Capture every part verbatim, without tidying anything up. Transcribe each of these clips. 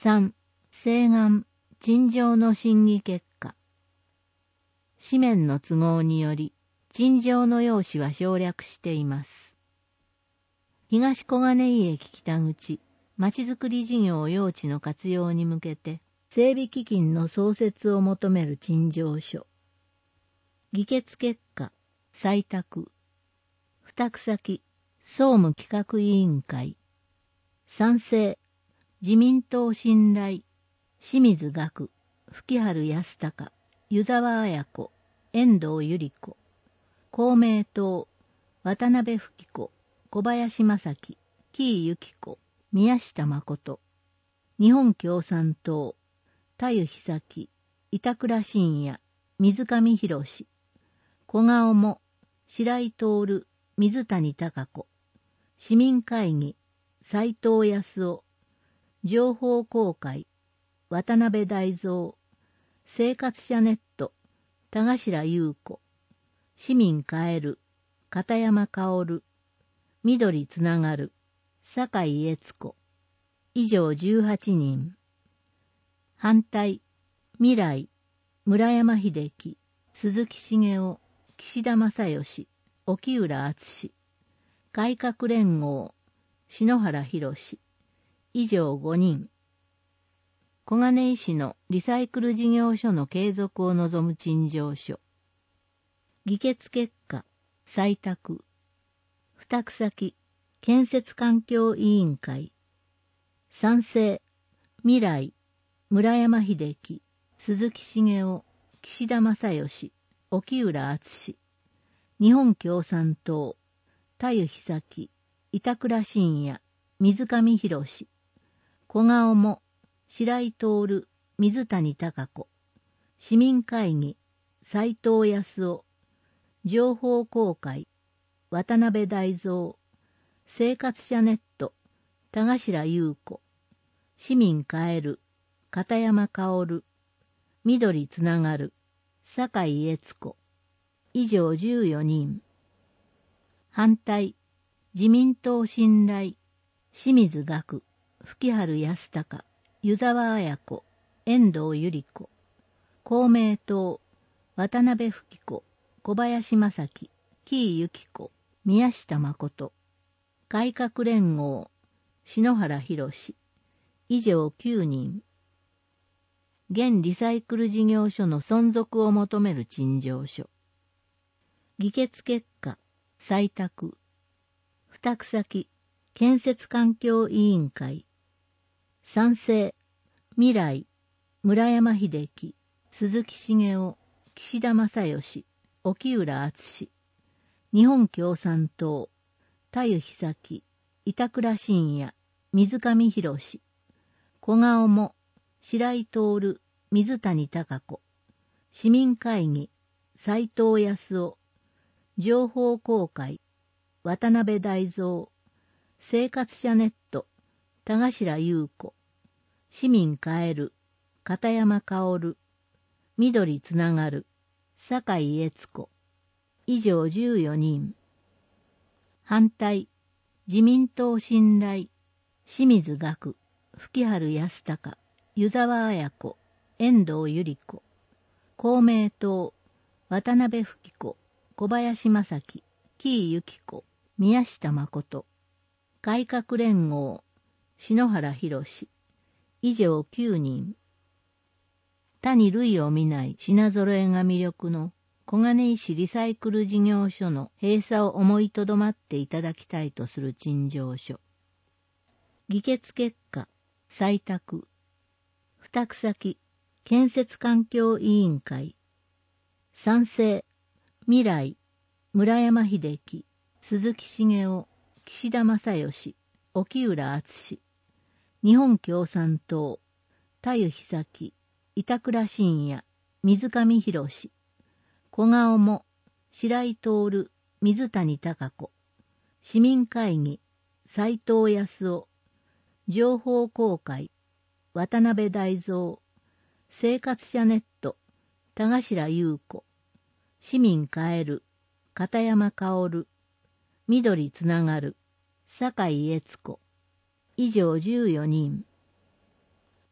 さん、請願、陳情の審議結果。紙面の都合により、陳情の用紙は省略しています。東小金井駅北口、まちづくり事業用地の活用に向けて、整備基金の創設を求める陳情書。議決結果、採択。付託先、総務企画委員会。賛成、自民党信頼、清水岳、吹春康隆、湯沢綾子、遠藤百合子。公明党、渡辺富子、小林正樹、紀伊幸子、宮下誠。日本共産党、田湯久樹、板倉信也、水上博史。小顔も、白井徹、水谷貴子。市民会議、斉藤康夫。情報公開、渡辺大蔵。生活者ネット、田頭優子。市民変える、片山薫。緑つながる、酒井悦子。以上じゅうはちにん。反対、未来、村山秀樹、鈴木茂夫、岸田正義、沖浦敦。改革連合、篠原博。以上ごにん。小金井市のリサイクル事業所の継続を望む陳情書。議決結果、採択。付託先、建設環境委員会。賛成、未来、村山秀樹、鈴木茂夫、岸田正義、沖浦敦。日本共産党、田湯久樹、板倉信也、水上博史。小顔も、白井徹、水谷貴子。市民会議、斉藤康夫。情報公開、渡辺大蔵。生活者ネット、田頭優子。市民変える、片山薫。緑つながる、酒井悦子。以上じゅうよにん。反対、自民党信頼、清水岳、吹春康隆、湯沢綾子、遠藤百合子。公明党、渡辺富子、小林正樹、紀伊幸子、宮下誠。改革連合、篠原博。以上きゅうにん。現リサイクル事業所の存続を求める陳情書。議決結果、採択。付託先、建設環境委員会。賛成、未来、村山秀樹、鈴木茂夫、岸田正義、沖浦敦。日本共産党、田湯久樹、板倉信也、水上博史。小顔も、白井徹、水谷貴子。市民会議、斉藤康夫。情報公開、渡辺大蔵。生活者ネット、田頭優子。市民変える、片山薫。緑つながる、酒井悦子。以上じゅうよにん。反対、自民党信頼、清水岳、吹春康隆、湯沢綾子、遠藤百合子。公明党、渡辺富子、小林正樹、紀伊幸子、宮下誠。改革連合、篠原博。以上きゅうにん。他に類を見ない品揃えが魅力の小金井市リサイクル事業所の閉鎖を思いとどまっていただきたいとする陳情書。議決結果、採択。付託先、建設環境委員会。賛成、未来、村山秀樹、鈴木茂夫、岸田正義、沖浦敦。日本共産党、田湯久樹、板倉信也、水上博史。小顔も、白井徹、水谷貴子。市民会議、斉藤康夫。情報公開、渡辺大蔵。生活者ネット、田頭優子。市民変える、片山薫。緑つながる、酒井悦子。以上じゅうよにん。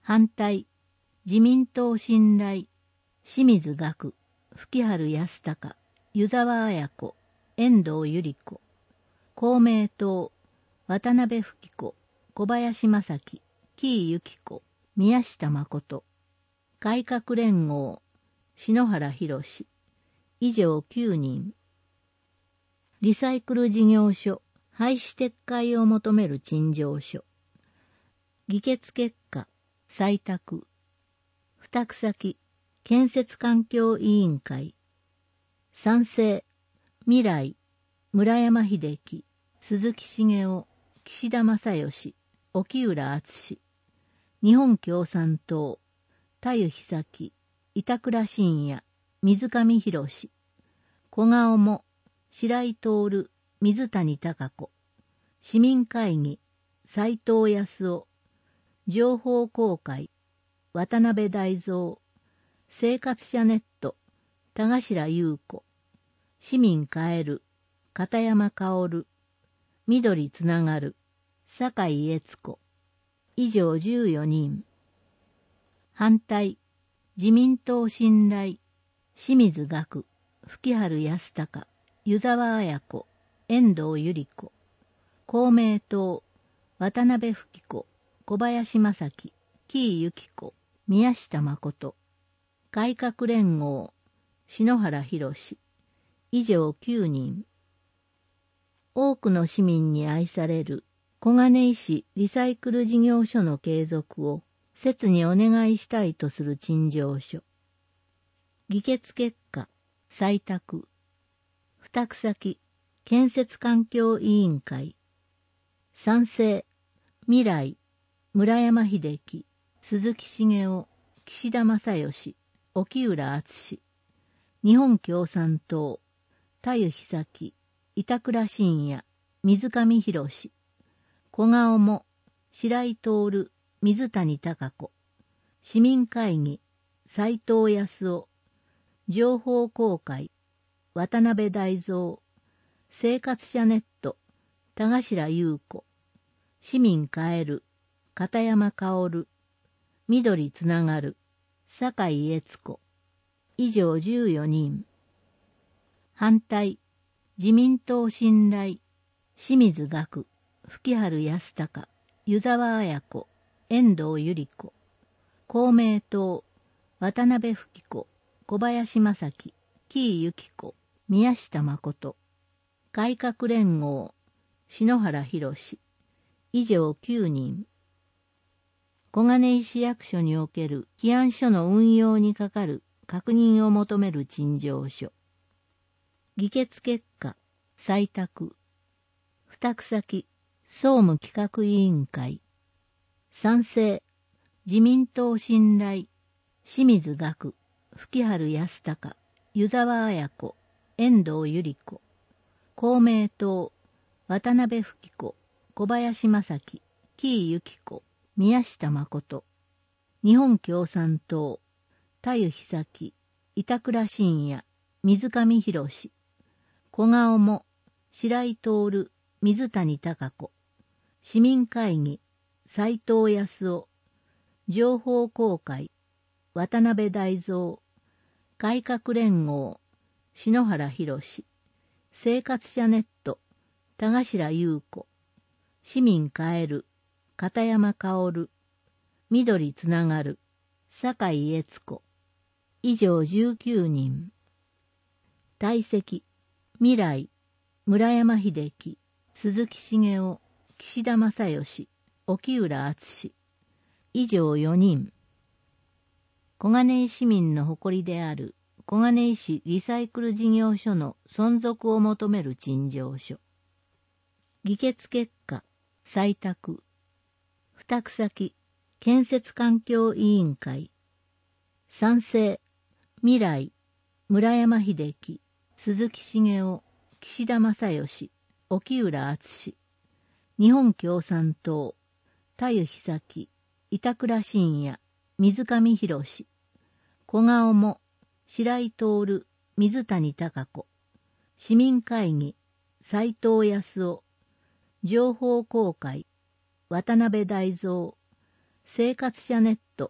反対、自民党信頼、清水岳、吹春康隆、湯沢綾子、遠藤百合子。公明党、渡辺富貴子、小林正樹、紀伊由紀子、宮下誠。改革連合、篠原博。以上きゅうにん。リサイクル事業所、廃止撤回を求める陳情書。議決結果、採択。付託先、建設環境委員会。賛成、未来、村山秀樹、鈴木茂雄、岸田正義、沖浦敦。日本共産党、田湯久樹、板倉信也、水上博。小顔も、白井徹、水谷貴子。市民会議、斉藤康夫。情報公開、渡辺大蔵。生活者ネット、田頭優子。市民変える、片山薫。緑つながる、酒井悦子。以上じゅうよにん。反対、自民党信頼、清水岳、吹春康隆、湯沢綾子、遠藤百合子。公明党、渡辺富貴子、小林正樹、紀伊由紀子、宮下誠。改革連合、篠原博。以上きゅうにん。多くの市民に愛される小金井市リサイクル事業所の継続を切にお願いしたいとする陳情書。議決結果、採択。付託先、建設環境委員会。賛成、未来、村山秀樹、鈴木茂雄、岸田正義、沖浦敦。日本共産党、田湯久樹、板倉信也、水上博。小顔も、白井徹、水谷貴子。市民会議、斉藤康夫。情報公開、渡辺大蔵。生活者ネット、田頭優子。市民変える、片山薫。緑つながる、酒井悦子。以上じゅうよにん。反対、自民党信頼、清水岳、吹春康隆、湯沢綾子、遠藤百合子。公明党、渡辺富貴子、小林正樹、紀伊由紀子、宮下誠。改革連合、篠原博。以上きゅうにん。小金井市役所における起案書の運用に係る確認を求める陳情書。議決結果、採択。付託先、総務企画委員会。賛成、自民党信頼、清水岳、吹春康隆、湯沢綾子、遠藤百合子。公明党、渡辺富貴子、小林正樹、紀伊由紀子、宮下誠。日本共産党、田湯久樹、板倉信也、水上博。小顔も、白井徹、水谷貴子。市民会議、斉藤康夫。情報公開、渡辺大蔵。改革連合、篠原博。生活者ネット、田頭優子。市民変える、片山薫。緑つながる、酒井悦子。以上じゅうきゅうにん。退席、未来、村山秀樹、鈴木茂雄、岸田正義、沖浦敦。以上よにん。小金井市民の誇りである小金井市リサイクル事業所の存続を求める陳情書。議決結果、採択。付託先、建設環境委員会。賛成、未来、村山秀樹、鈴木茂雄、岸田正義、沖浦敦。日本共産党、田湯久樹、板倉信也、水上博。小顔も、白井徹、水谷貴子。市民会議、斉藤康夫。情報公開、渡辺大蔵。生活者ネット、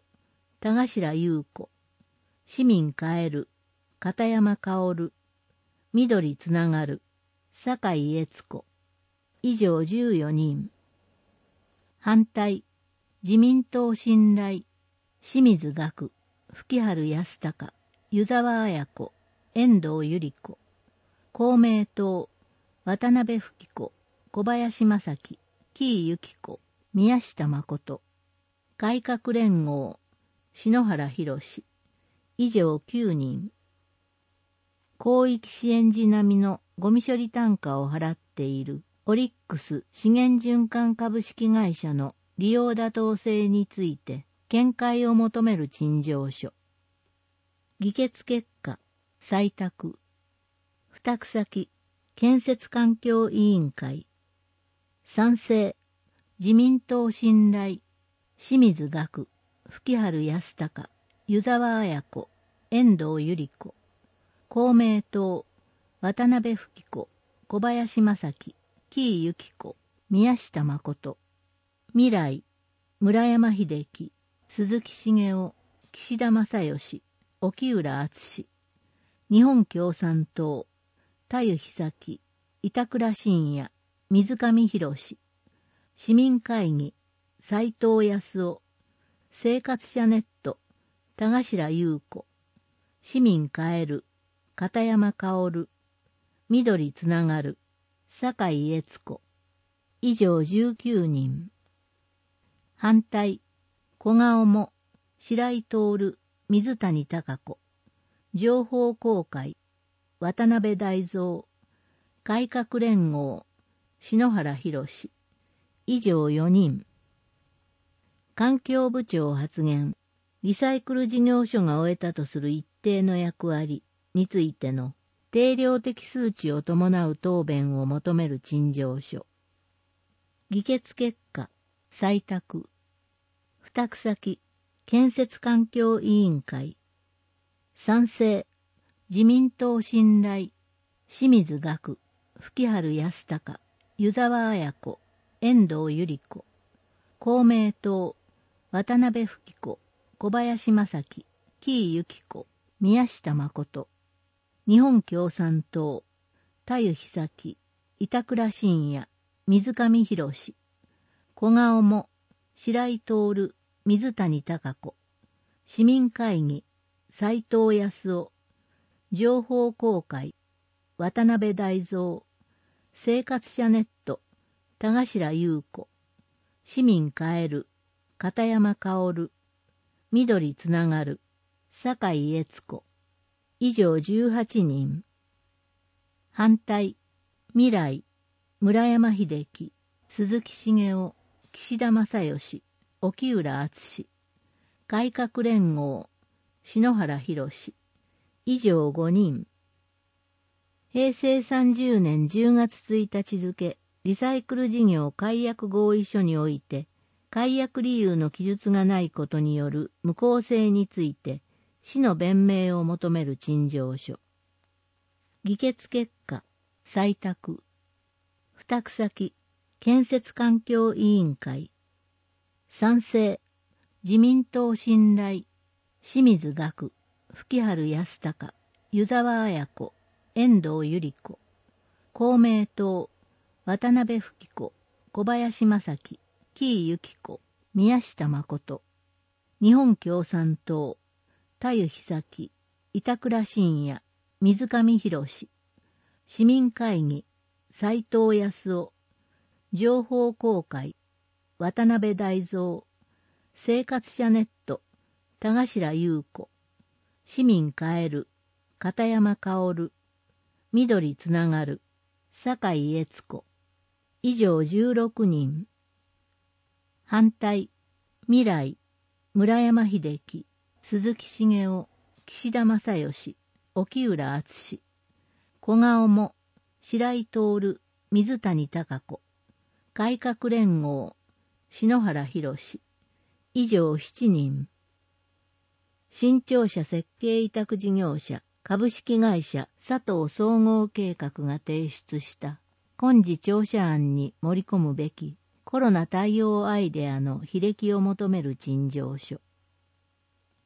田頭優子、市民帰る、片山薫、緑つながる、酒井悦子、以上じゅうよにん。反対、自民党信頼、清水岳、吹春康隆、湯沢綾子、遠藤百合子、公明党、渡辺富子、小林正樹、紀伊由紀子、宮下誠、改革連合、篠原博、以上きゅうにん。広域支援時並みのゴミ処理単価を払っているオリックス資源循環株式会社の利用妥当性について見解を求める陳情書。議決結果、採択。付託先、建設環境委員会。賛成、自民党信頼、清水岳、吹春康隆、湯沢綾子、遠藤百合子。公明党、渡辺富子、小林正樹、紀伊由紀子、宮下誠。未来、村山秀樹、鈴木茂雄、岸田正義、沖浦敦。日本共産党、田湯久樹、板倉信也、水上博。市民会議、斉藤康夫。生活者ネット、田頭優子。市民帰る、片山薫。緑つながる、酒井悦子。以上じゅうきゅうにん。反対、小顔も、白井徹、水谷貴子。情報公開、渡辺大蔵。改革連合、篠原博。以上よにん。環境部長発言、リサイクル事業所が終えたとする一定の役割についての定量的数値を伴う答弁を求める陳情書。議決結果、採択。付託先、建設環境委員会。賛成、自民党信頼、清水岳、吹春康隆、湯沢綾子、遠藤百合子。公明党、渡辺富子、小林正樹、紀伊由紀子、宮下誠。日本共産党、田湯久樹、板倉信也、水上博。小顔も、白井徹、水谷貴子。市民会議、斉藤康夫。情報公開、渡辺大蔵。生活者ネット、田頭優子。市民帰る、片山薫。緑つながる、酒井悦子。以上じゅうはちにん。反対、未来、村山秀樹、鈴木茂雄、岸田正義、沖浦敦。改革連合、篠原博。以上ごにん。平成さんじゅうねんじゅうがつついたち付、リサイクル事業解約合意書において、解約理由の記述がないことによる無効性について、市の弁明を求める陳情書。議決結果、採択。付託先、建設環境委員会。賛成、自民党信頼、清水岳、吹春康隆、湯沢綾子、遠藤百合子。公明党、渡辺富子、小林正樹、紀伊由紀子、宮下誠。日本共産党、田湯久樹、板倉信也、水上博。市民会議、斉藤康夫。情報公開、渡辺大蔵。生活者ネット、田頭優子。市民帰る、片山薫。緑つながる、酒井悦子。以上じゅうろくにん。反対、未来、村山秀樹、鈴木茂雄、岸田正義、沖浦敦。小顔も、白井徹、水谷貴子。改革連合、篠原博。以上しちにん。新庁舎設計委託事業者株式会社佐藤総合計画が提出した今次庁舎案に盛り込むべきコロナ対応アイデアの履歴を求める陳情書。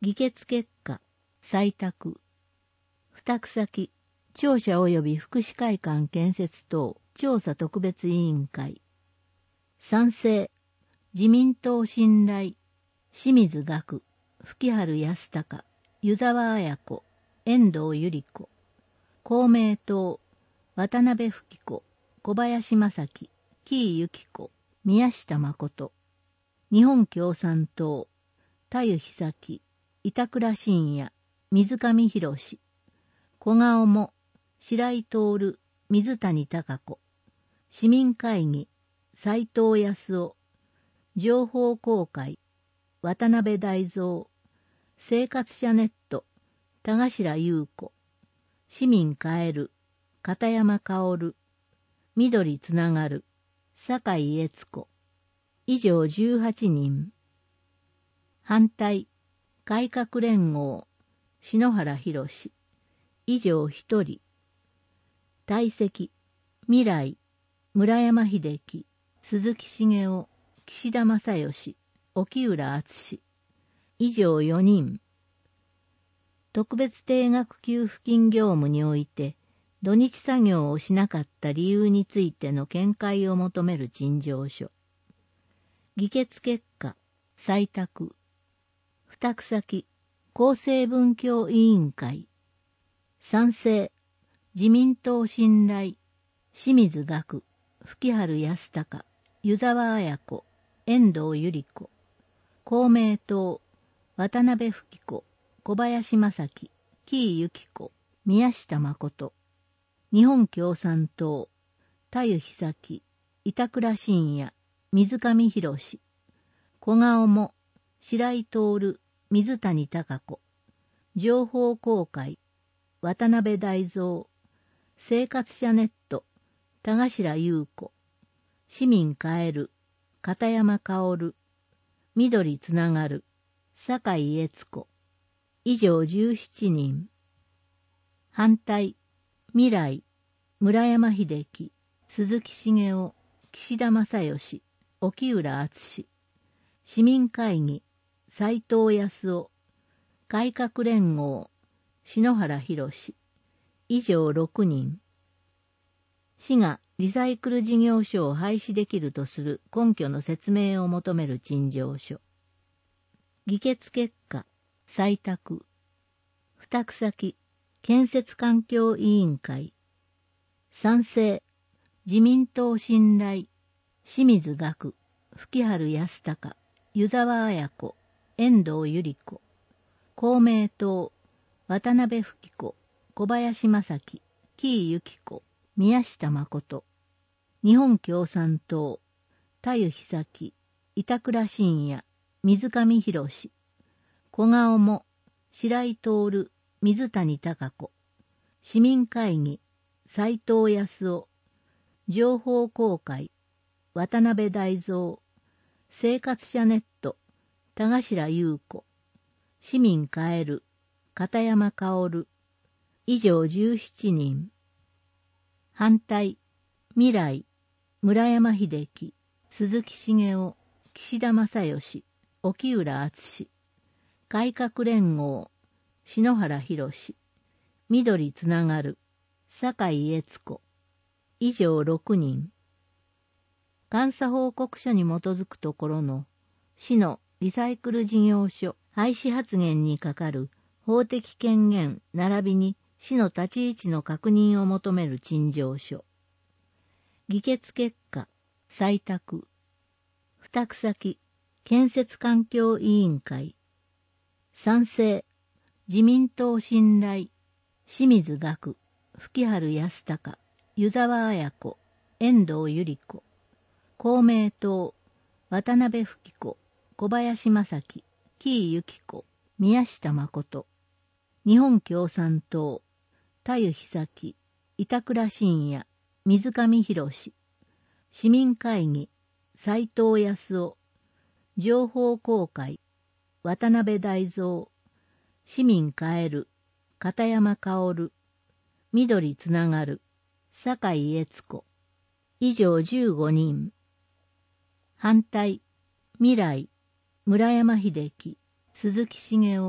議決結果、採択。付託先、庁舎及び福祉会館建設等調査特別委員会。賛成、自民党信頼、清水岳、吹春康隆、湯沢綾子、遠藤百合子。公明党、渡辺富子、小林正樹、紀伊由紀子、宮下誠。日本共産党、田湯久樹、板倉信也、水上博史。小顔も、白井徹、水谷貴子。市民会議、斉藤康夫。情報公開、渡辺大蔵。生活者ネット、田頭優子。市民変える、片山薫。緑つながる、酒井悦子。以上じゅうはちにん。反対、改革連合、篠原博史。以上ひとり。退席、未来、村山秀樹、鈴木茂雄、岸田正義、沖浦敦。以上よにん。特別定額給付金業務において、土日作業をしなかった理由についての見解を求める陳情書。議決結果、採択。付託先、厚生文教委員会。賛成、自民党信頼、清水岳、吹春康隆、湯沢綾子、遠藤百合子。公明党、渡辺富子、小林正樹、紀伊由紀子、宮下誠。日本共産党、田湯久樹、板倉信也、水上博史。小顔も、白井徹、水谷貴子。情報公開、渡辺大蔵。生活者ネット、田頭優子。市民変える、片山薫。緑つながる、酒井悦子。以上じゅうしちにん。反対、未来、村山秀樹、鈴木茂雄、岸田正義、沖浦敦。市民会議、斉藤康夫。改革連合、篠原博史。以上ろくにん。市がリサイクル事業所を廃止できるとする根拠の説明を求める陳情書。議決結果、採択。付託先、建設環境委員会。賛成、自民党信頼、清水岳、吹春康隆、湯沢綾子、遠藤百合子。公明党、渡辺富子、小林正樹、紀伊由紀子、宮下誠。日本共産党、田湯久樹、板倉信也、水上博史。小顔も、白井徹、水谷貴子。市民会議、斉藤康夫。情報公開、渡辺大蔵。生活者ネット、田頭優子。市民変える、片山薫。以上じゅうしちにん。反対、未来、村山秀樹、鈴木茂雄、岸田正義、沖浦敦。改革連合、篠原博。緑つながる、酒井悦子。以上ろくにん。監査報告書に基づくところの市のリサイクル事業所廃止発言にかかる法的権限並びに市の立ち位置の確認を求める陳情書。議決結果、採択。付託先、建設環境委員会。賛成、自民党信頼、清水岳、吹春康隆、湯沢綾子、遠藤百合子。公明党、渡辺富子、小林正樹、紀伊由紀子、宮下誠。日本共産党、田湯久樹、板倉信也、水上博史。市民会議、斉藤康夫。情報公開、渡辺大蔵。市民変える、片山薫。緑つながる、酒井悦子。以上じゅうごにん。反対、未来、村山秀樹、鈴木茂雄、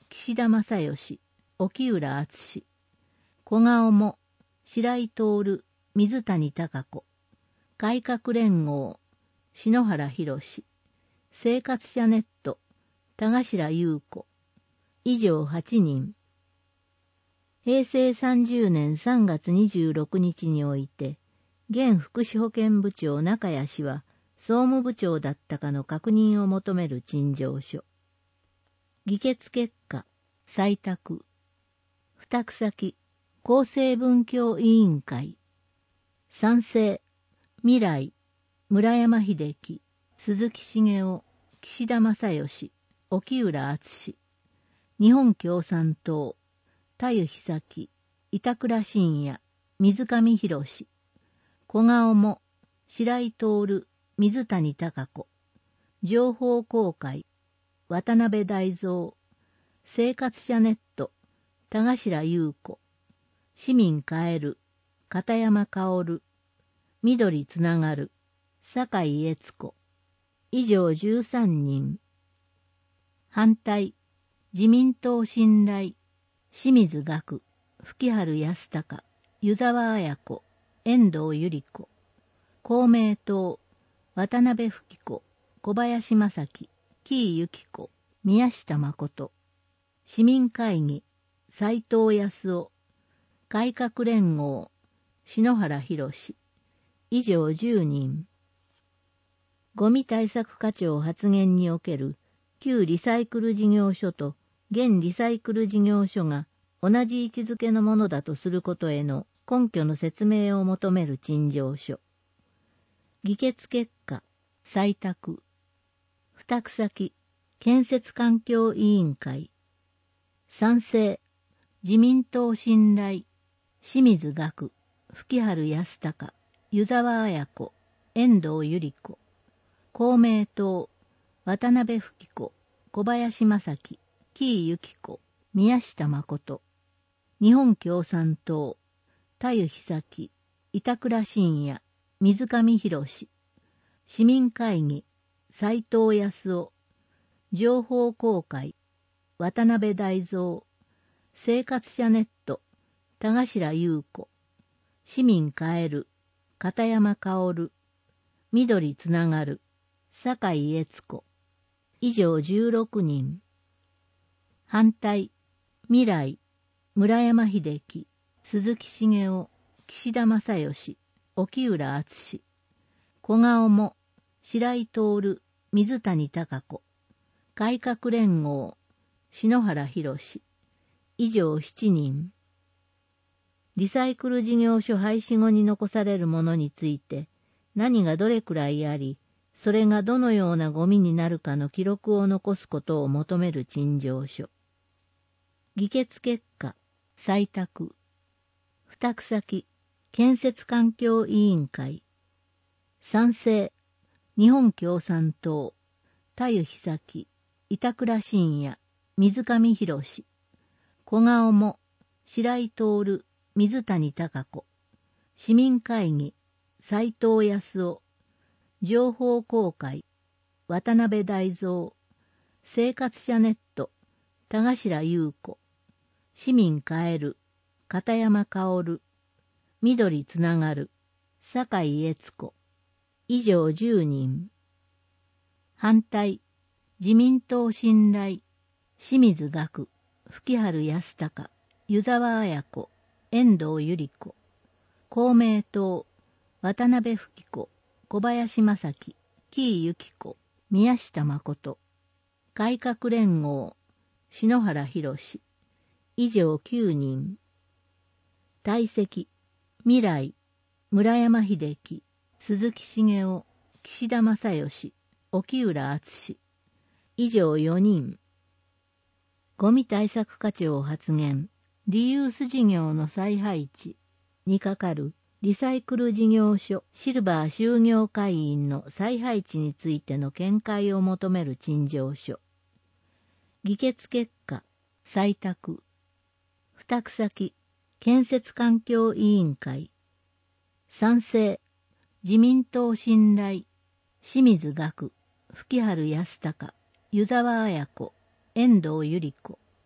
岸田正義、沖浦敦、小顔も、白井徹、水谷貴子、改革連合、篠原博、生活者ネット、田頭優子、以上はちにん。へいせいさんじゅうねんさんがつにじゅうろくにちにおいて、現福祉保健部長中谷氏は、総務部長だったかの確認を求める陳情書。議決結果、採択。付託先、厚生文教委員会。賛成、未来、村山秀樹、鈴木茂雄、岸田正義、沖浦敦。日本共産党、田湯久樹、板倉信也、水上博史。小顔も、白井徹、水谷貴子。情報公開、渡辺大蔵。生活者ネット、田頭優子。市民変える、片山薫。緑つながる、酒井悦子。以上じゅうさんにん。反対、自民党信頼、清水岳、吹原康隆、湯沢綾子、遠藤百合子。公明党、渡辺吹子、小林正樹、紀伊由紀子、宮下誠。市民会議、斉藤康夫。改革連合、篠原博。以上じゅうにん。ゴミ対策課長発言における旧リサイクル事業所と現リサイクル事業所が同じ位置づけのものだとすることへの根拠の説明を求める陳情書。議決結果、採択。付託先、建設環境委員会。賛成、自民党信頼、清水岳、吹原康隆、湯沢綾子、遠藤百合子。公明党、渡辺吹子、小林正樹、紀伊由紀子、宮下誠。日本共産党、田湯久樹、板倉信也、水上博史。市民会議、斉藤康夫。情報公開、渡辺大蔵。生活者ネット、田頭優子。市民変える、片山薫。緑つながる、酒井悦子。以上じゅうろくにん。反対、未来、村山秀樹、鈴木茂雄、岸田正義、沖浦敦。小顔も、白井徹、水谷貴子。改革連合、篠原博。以上しちにん。リサイクル事業所廃止後に残されるものについて、何がどれくらいあり、それがどのようなゴミになるかの記録を残すことを求める陳情書。議決結果、採択。付託先、建設環境委員会。賛成、日本共産党、田湯久樹、板倉信也、水上博。小顔も、白井徹、水谷貴子。市民会議、斉藤康夫。情報公開、渡辺大蔵。生活者ネット、田頭優子。市民変える、片山薫。緑つながる、酒井悦子。以上じゅうにん。反対、自民党信頼、清水岳、吹原康隆、湯沢綾子、遠藤百合子。公明党、渡辺吹子、小林正樹、紀伊由紀子、宮下誠。改革連合、篠原博。以上きゅうにん。退席、未来、村山秀樹、鈴木茂雄、岸田正義、沖浦敦。以上よにん。ゴミ対策課長発言、リユース事業の再配置にかかるリサイクル事業所シルバー就業会員の再配置についての見解を求める陳情書。議決結果、採択。付託先、建設環境委員会。賛成、自民党信頼、清水岳、吹原康隆、湯沢綾子、遠藤百合子。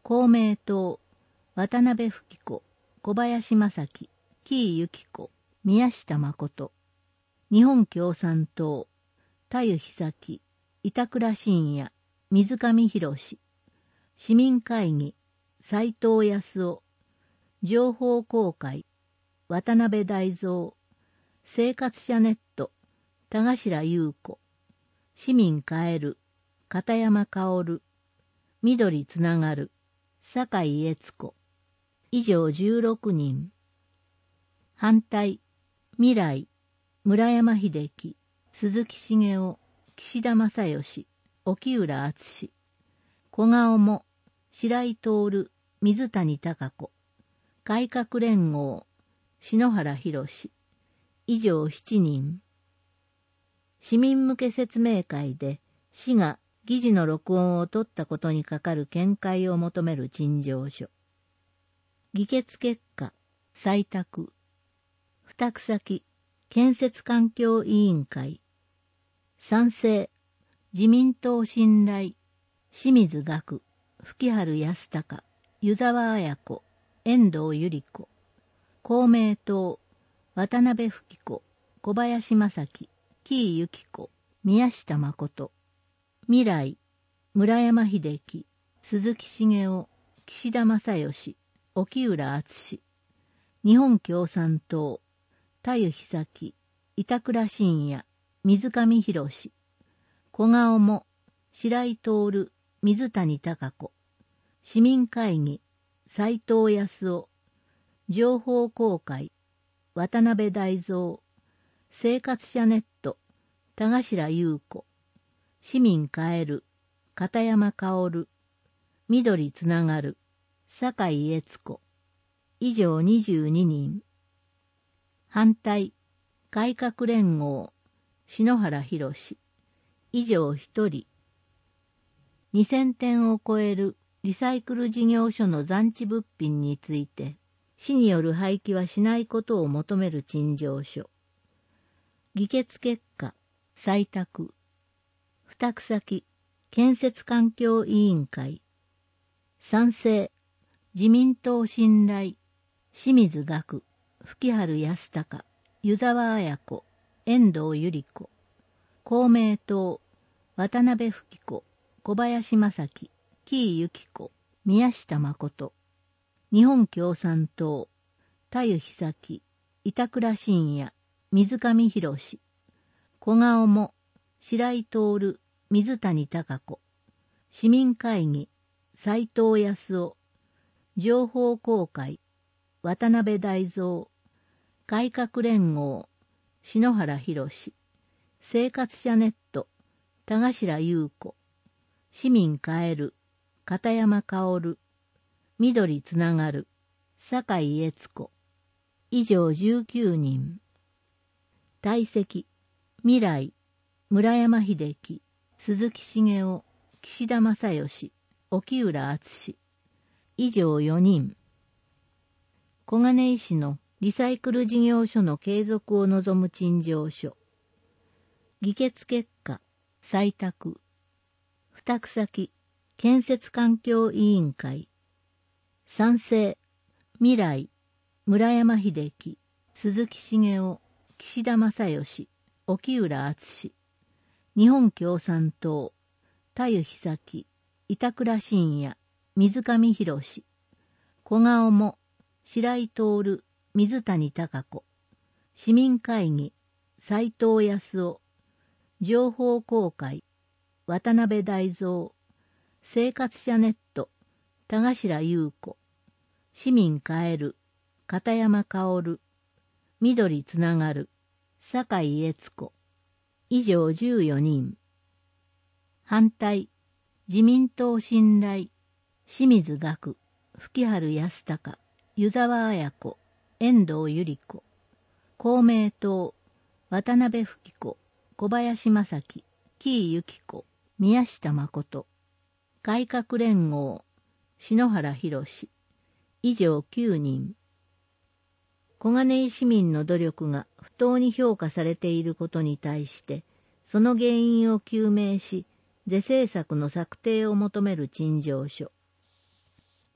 公明党、渡辺富子、小林正樹、紀伊由紀子、宮下誠。日本共産党、田湯久樹、板倉信也、水上博史。市民会議、斉藤康夫。情報公開、渡辺大蔵。生活者ネット、田頭優子。市民変える、片山薫。緑つながる、酒井悦子。以上じゅうろくにん。反対、未来、村山秀樹、鈴木茂夫、岸田正義、沖浦敦。小顔も、白井徹、水谷貴子。改革連合、篠原博。以上しちにん。市民向け説明会で市が議事の録音を取ったことにかかる見解を求める陳情書。議決結果、採択。付託先、建設環境委員会。賛成、自民党信頼、清水岳、吹春康隆、湯沢綾子、遠藤百合子。公明党、渡辺富子、小林正樹、紀伊由紀子、宮下誠。未来、村山秀樹、鈴木茂夫、岸田正義、沖浦敦。日本共産党、田湯久樹、板倉信也、水上博史。小顔も、白井徹、水谷貴子。市民会議、斉藤康夫。情報公開、渡辺大蔵。生活者ネット、田頭優子。市民変える、片山薫。緑つながる、酒井悦子。以上にじゅうににん。反対、改革連合、篠原博。以上ひとり。にせんてんを超えるリサイクル事業所の残置物品について、市による廃棄はしないことを求める陳情書。議決結果、採択。付託先、建設環境委員会。賛成、自民党信頼、清水岳、吹春康隆、湯沢綾子、遠藤百合子。公明党、渡辺富子、小林正樹、紀伊由紀子、宮下誠。日本共産党、田湯久樹、板倉信也、水上博史。小顔も、白井徹、水谷貴子。市民会議、斉藤康夫。情報公開、渡辺大蔵。改革連合、篠原博。生活者ネット、田頭優子。市民変える、片山薫。緑つながる、酒井悦子。以上じゅうきゅうにん。退席、未来、村山秀樹、鈴木茂夫、岸田正義、沖浦敦。以上よにん。小金井市のリサイクル事業所の継続を望む陳情書。議決結果、採択。付託先、建設環境委員会。賛成、未来、村山秀樹、鈴木茂夫、岸田正義、沖浦敦。日本共産党、田湯久樹、板倉信也、水上博。小顔も、白井徹、水谷貴子。市民会議、斉藤康夫。情報公開、渡辺大蔵。生活者ネット、田頭優子。市民変える、片山薫。緑つながる、酒井悦子。以上じゅうよにん。反対、自民党信頼、清水岳、吹春康隆、湯沢綾子、遠藤百合子。公明党、渡辺富子、小林正樹、紀伊由紀子、宮下誠。改革連合、篠原博。以上きゅうにん。小金井市民の努力が不当に評価されていることに対して、その原因を究明し、是正策の策定を求める陳情書。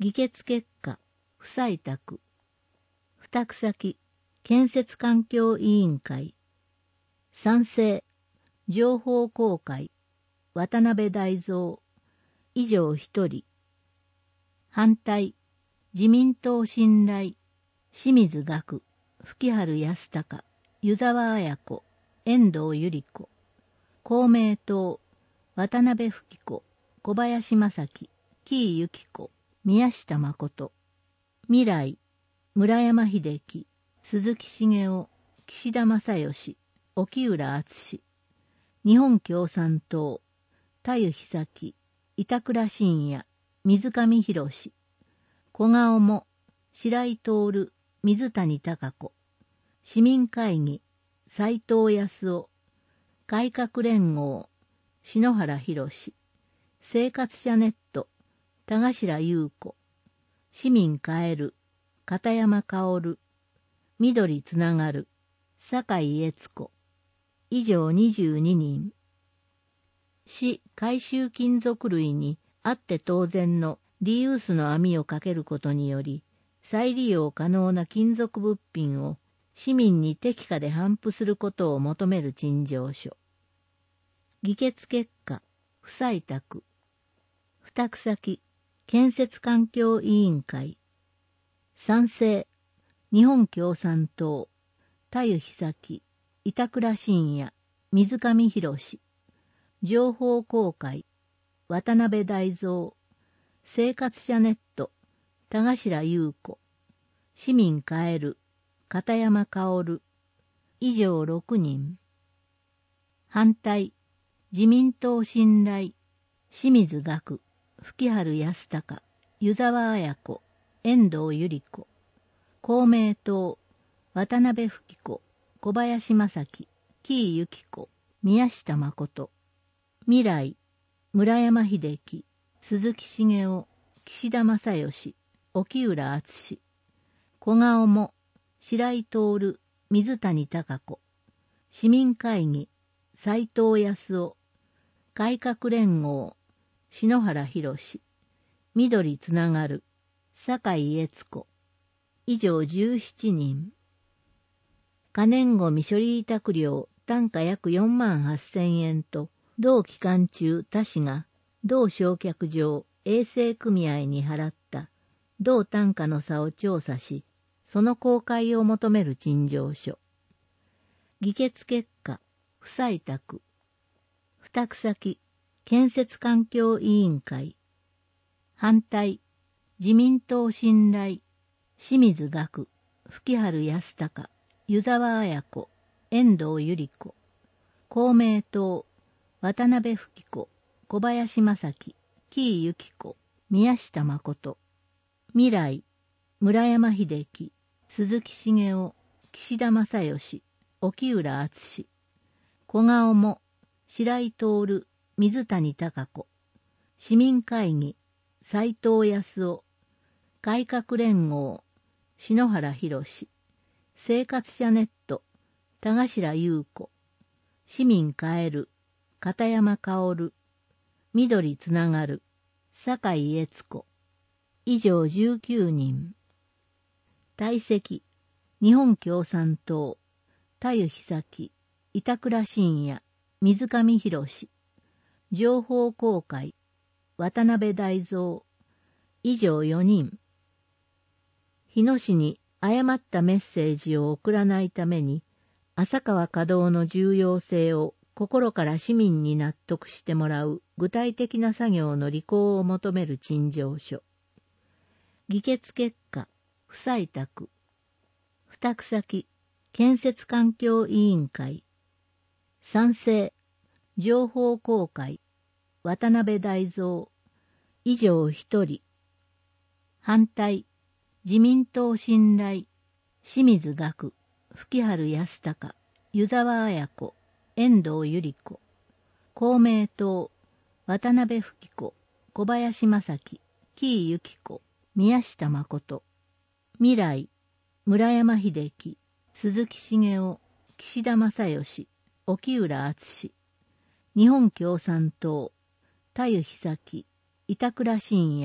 議決結果、不採択。付託先、建設環境委員会。賛成、情報公開、渡辺大蔵。以上一人。反対、自民党信頼、清水岳、吹春康隆、湯沢綾子、遠藤百合子。公明党、渡辺吹子、小林正樹、紀伊由子、宮下誠。未来、村山秀樹、鈴木茂夫、岸田正義、沖浦敦。日本共産党、田湯久樹、板倉信也、水上博史。小顔も、白井徹、水谷貴子。市民会議、斉藤康夫。改革連合、篠原博。生活者ネット、田頭優子。市民変える、片山薫。緑つながる、酒井悦子。以上にじゅうににん。市回収金属類にあって当然のリユースの網をかけることにより、再利用可能な金属物品を市民に適価で頒布することを求める陳情書。議決結果、不採択。付託先、建設環境委員会。賛成、日本共産党、田湯久樹、板倉信也、水上博史。情報公開、渡辺大蔵。生活者ネット、田頭優子。市民変える、片山薫。以上ろくにん。反対、自民党信頼、清水岳、吹春康隆、湯沢綾子、遠藤百合子。公明党、渡辺吹子、小林正樹、紀伊由子、宮下誠。未来、村山秀樹、鈴木茂夫、岸田正義、沖浦敦。小顔も、白井徹、水谷貴子。市民会議、斉藤康夫。改革連合、篠原博。緑つながる、酒井悦子。以上じゅうななにん。可燃ごみ処理委託料単価約よんまんはっせんえんと、同期間中他市が同焼却場衛生組合に払った同単価の差を調査し、その公開を求める陳情書。議決結果、不採択。付託先、建設環境委員会。反対、自民党信頼、清水岳、吹春康隆、湯沢綾子、遠藤百合子。公明党、渡辺吹子、小林正樹、紀伊由子、宮下誠。未来、村山秀樹、鈴木茂夫、岸田正義、沖浦敦。小顔も、白井徹、水谷貴子。市民会議、斉藤康夫。改革連合、篠原博。生活者ネット、田頭優子。市民変える、片山薫。緑つながる、酒井悦子。以上じゅうきゅうにん。退席、日本共産党、田湯久樹、板倉信也、水上博史。情報公開、渡辺大蔵。以上よにん。日野市に誤ったメッセージを送らないために、浅川稼働の重要性を心から市民に納得してもらう具体的な作業の履行を求める陳情書。議決結果、不採択。付託先、建設環境委員会。賛成、情報公開、渡辺大蔵。以上一人。反対、自民党信頼、清水岳、吹春康隆、湯沢綾子、遠藤百合子。公明党、渡辺吹子、小林正樹、紀伊由子、宮下誠。未来、村山秀樹、鈴木茂夫、岸田正義、沖浦敦。日本共産党、田湯久樹、板倉信也、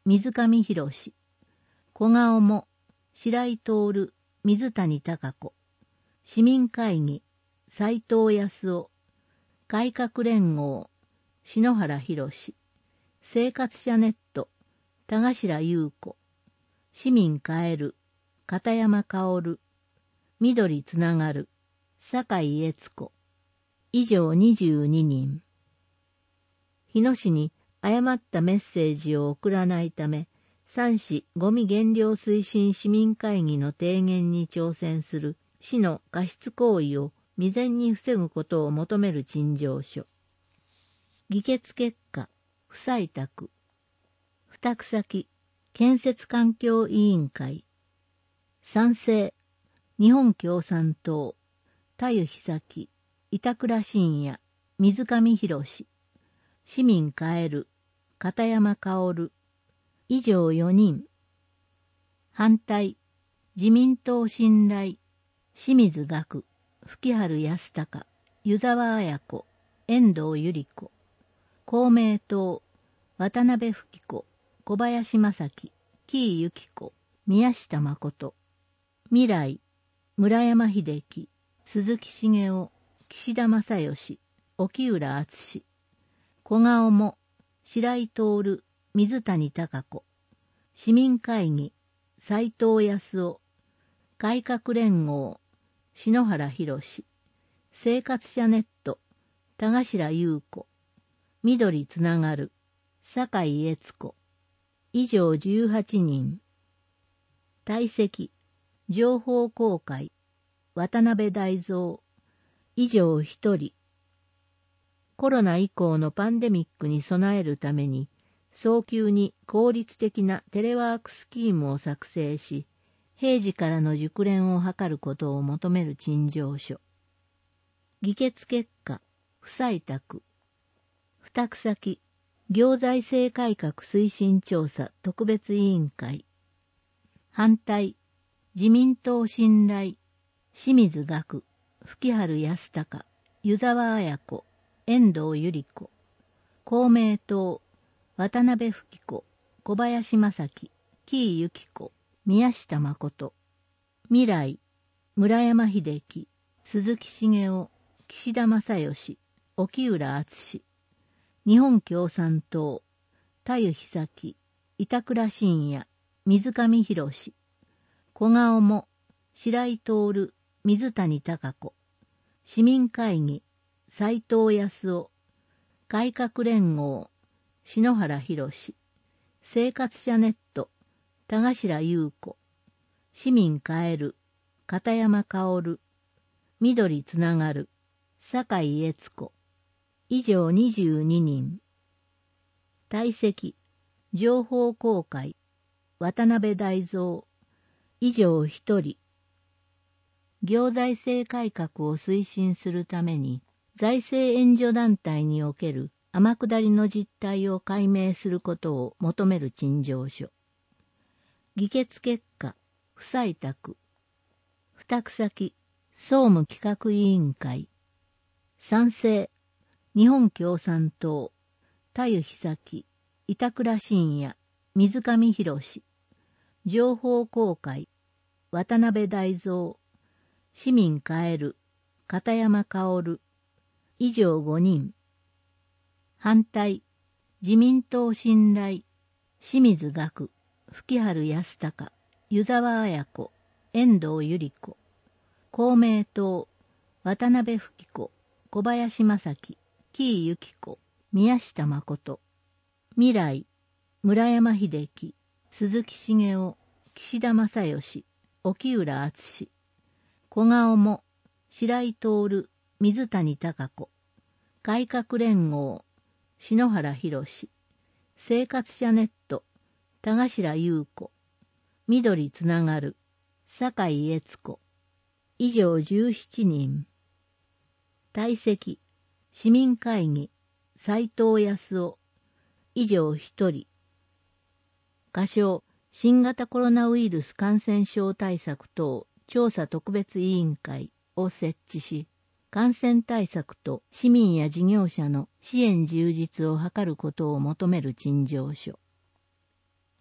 水上博史、小顔も、白井徹、水谷孝子、市民会議、斉藤康夫、改革連合、篠原博史、生活者ネット、田頭優子、市民変える、片山薫、緑つながる、酒井悦子、以上にじゅうににん。日野市に誤ったメッセージを送らないため、三市ゴミ減量推進市民会議の提言に挑戦する市の過失行為を未然に防ぐことを求める陳情書。議決結果、不採択。付託先、建設環境委員会。賛成、日本共産党、田湯久樹、板倉信也、水上博史、市民変える、片山薫、以上よにん。反対、自民党信頼、清水岳、吹原康隆、湯沢綾子、遠藤百合子、公明党、渡辺富貴子、小林正樹、紀伊由紀子、宮下誠、未来、村山秀樹、鈴木茂雄、岸田正義、沖浦敦、小顔も、白井徹、水谷孝子、市民会議、斉藤康夫、改革連合、篠原博史、生活者ネット、田頭優子、緑つながる、酒井悦子、以上じゅうはちにん。退席、情報公開、渡辺大蔵、以上ひとり。コロナ以降のパンデミックに備えるために、早急に効率的なテレワークスキームを作成し、平時からの熟練を図ることを求める陳情書。議決結果、不採択。付託先、行財政改革推進調査特別委員会。反対、自民党信頼、清水岳、吹原康隆、湯沢綾子、遠藤百合子、公明党、渡辺富貴子、小林正樹、紀伊由紀子、宮下誠、未来、村山秀樹、鈴木茂雄、岸田正義、沖浦敦、日本共産党、田湯久樹、板倉信也、水上博史、小顔も、白井徹、水谷孝子、市民会議、斉藤康夫、改革連合、篠原博史、生活者ネット、田頭優子、市民変える、片山薫、緑つながる、酒井悦子、以上にじゅうににん。退席、情報公開、渡辺大蔵、以上ひとり。行財政改革を推進するために、財政援助団体における天下りの実態を解明することを求める陳情書。議決結果、不採択。付託先、総務企画委員会。賛成、日本共産党、田湯久樹、板倉信也、水上博史。情報公開、渡辺大蔵、市民変える、片山薫、以上ごにん。反対、自民党信頼、清水岳、吹原康隆、湯沢綾子、遠藤百合子、公明党、渡辺富貴子、小林正樹、紀伊由紀子、宮下誠、未来、村山秀樹、鈴木茂雄、岸田正義、沖浦敦、小顔も、白井徹、水谷孝子、改革連合、篠原博史、生活者ネット、田頭優子、緑つながる、酒井悦子、以上じゅうななにん。退席、市民会議、斉藤康夫、以上ひとり。仮称、新型コロナウイルス感染症対策等調査特別委員会を設置し、感染対策と市民や事業者の支援充実を図ることを求める陳情書。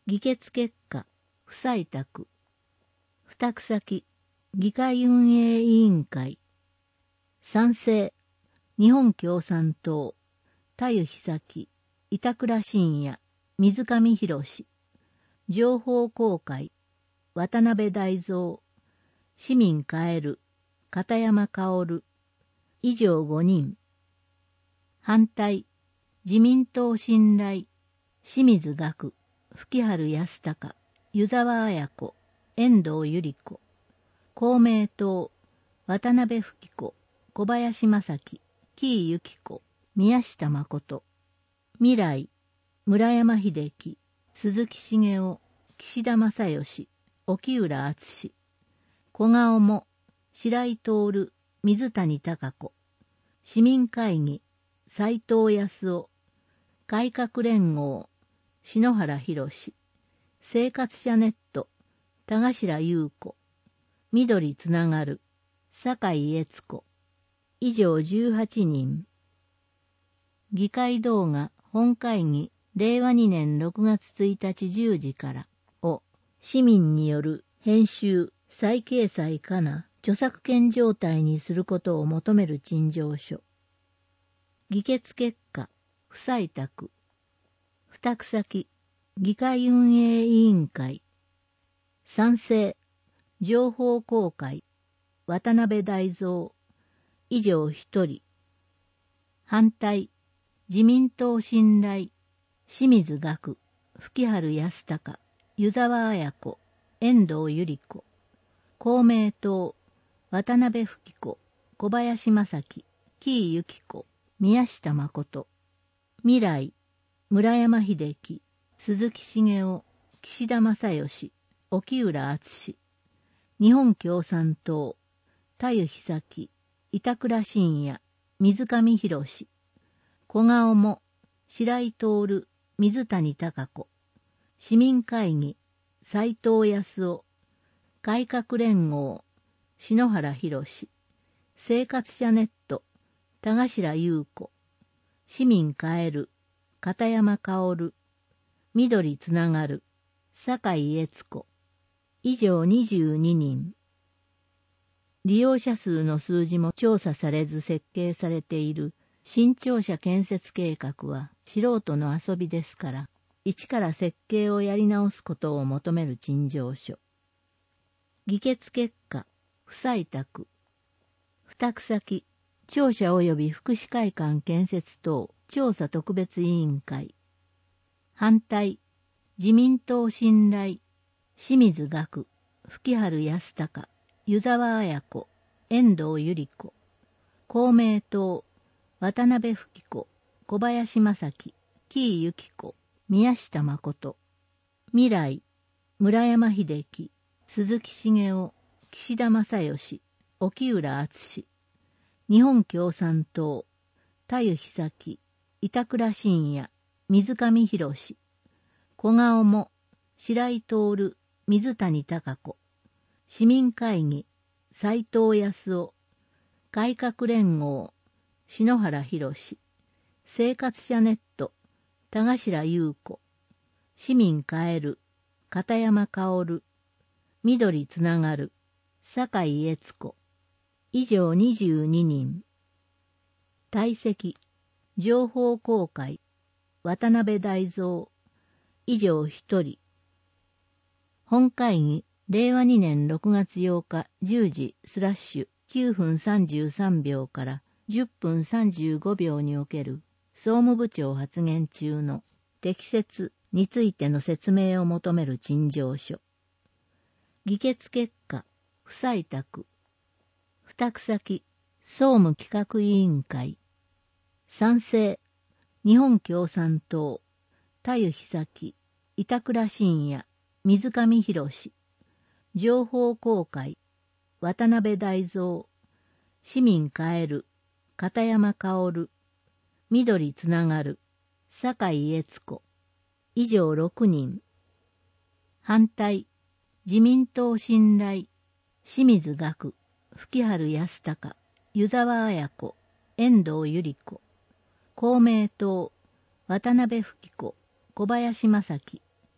議決結果、不採択。付託先、議会運営委員会。賛成、日本共産党、田湯久樹、板倉信也、水上博史。情報公開、渡辺大蔵。市民帰る、片山薫。以上ごにん。反対、自民党信頼、清水岳、吹春康隆、湯沢綾子、遠藤百合子。公明党、渡辺富貴子、小林正樹、紀伊由紀子、宮下誠。未来、村山秀樹、鈴木茂雄、岸田正義、沖浦敦。小顔も、白井徹、水谷貴子。市民会議、斉藤康夫。改革連合、篠原博。生活者ネット、田頭優子。緑つながる、酒井悦子。以上じゅうはちにん。議会動画本会議れいわにねんろくがつついたちじゅうじからを市民による編集、再掲載かな著作権状態にすることを求める陳情書。議決結果、不採択。付託先、議会運営委員会。賛成、情報公開、渡辺大蔵。以上一人。反対、自民党信頼、清水岳、吹春康隆、湯沢綾子、遠藤百合子。公明党、渡辺富貴子、小林正樹、紀伊由紀子、宮下誠。未来、村山秀樹、鈴木茂雄、岸田正義、沖浦敦。日本共産党、田湯久樹、板倉信也、水上博史。小顔も、白井徹、水谷貴子。市民会議、斉藤康夫。改革連合、篠原博。生活者ネット、田頭優子。市民帰る、片山薫。緑つながる、酒井悦子。以上にじゅうににん。利用者数の数字も調査されず設計されている新庁舎建設計画は素人の遊びですから、一から設計をやり直すことを求める陳情書。議決結果、不採択。付託先、庁舎及び福祉会館建設等調査特別委員会。反対、自民党信頼、清水岳、吹春康隆、湯沢綾子、遠藤百合子。公明党、渡辺富貴子、小林正樹、紀伊由紀子、宮下誠。未来、村山秀樹、鈴木茂雄、岸田正義、沖浦敦。日本共産党、田湯久樹、板倉信也、水上博史。小顔も、白井徹、水谷貴子。市民会議、斉藤康夫。改革連合、篠原博。生活者ネット、田頭優子。市民帰る、片山薫。緑つながる、酒井悦子。以上にじゅうににん。退席、情報公開、渡辺大蔵。以上一人。本会議、れいわにねんろくがつようかじゅうじスラッシュきゅうふんさんじゅうさんびょうからじゅっぷんさんじゅうごびょうにおける総務部長発言中の適切についての説明を求める陳情書。議決結果、不採択。付託先、総務企画委員会。賛成、日本共産党、田湯久樹、板倉信也、水上博。情報公開、渡辺大蔵。市民帰る、片山薫。緑つながる、酒井悦子。以上ろくにん。反対、自民党信頼、清水岳、吹春康隆、湯沢綾子、遠藤百合子。公明党、渡辺富貴子、小林正樹、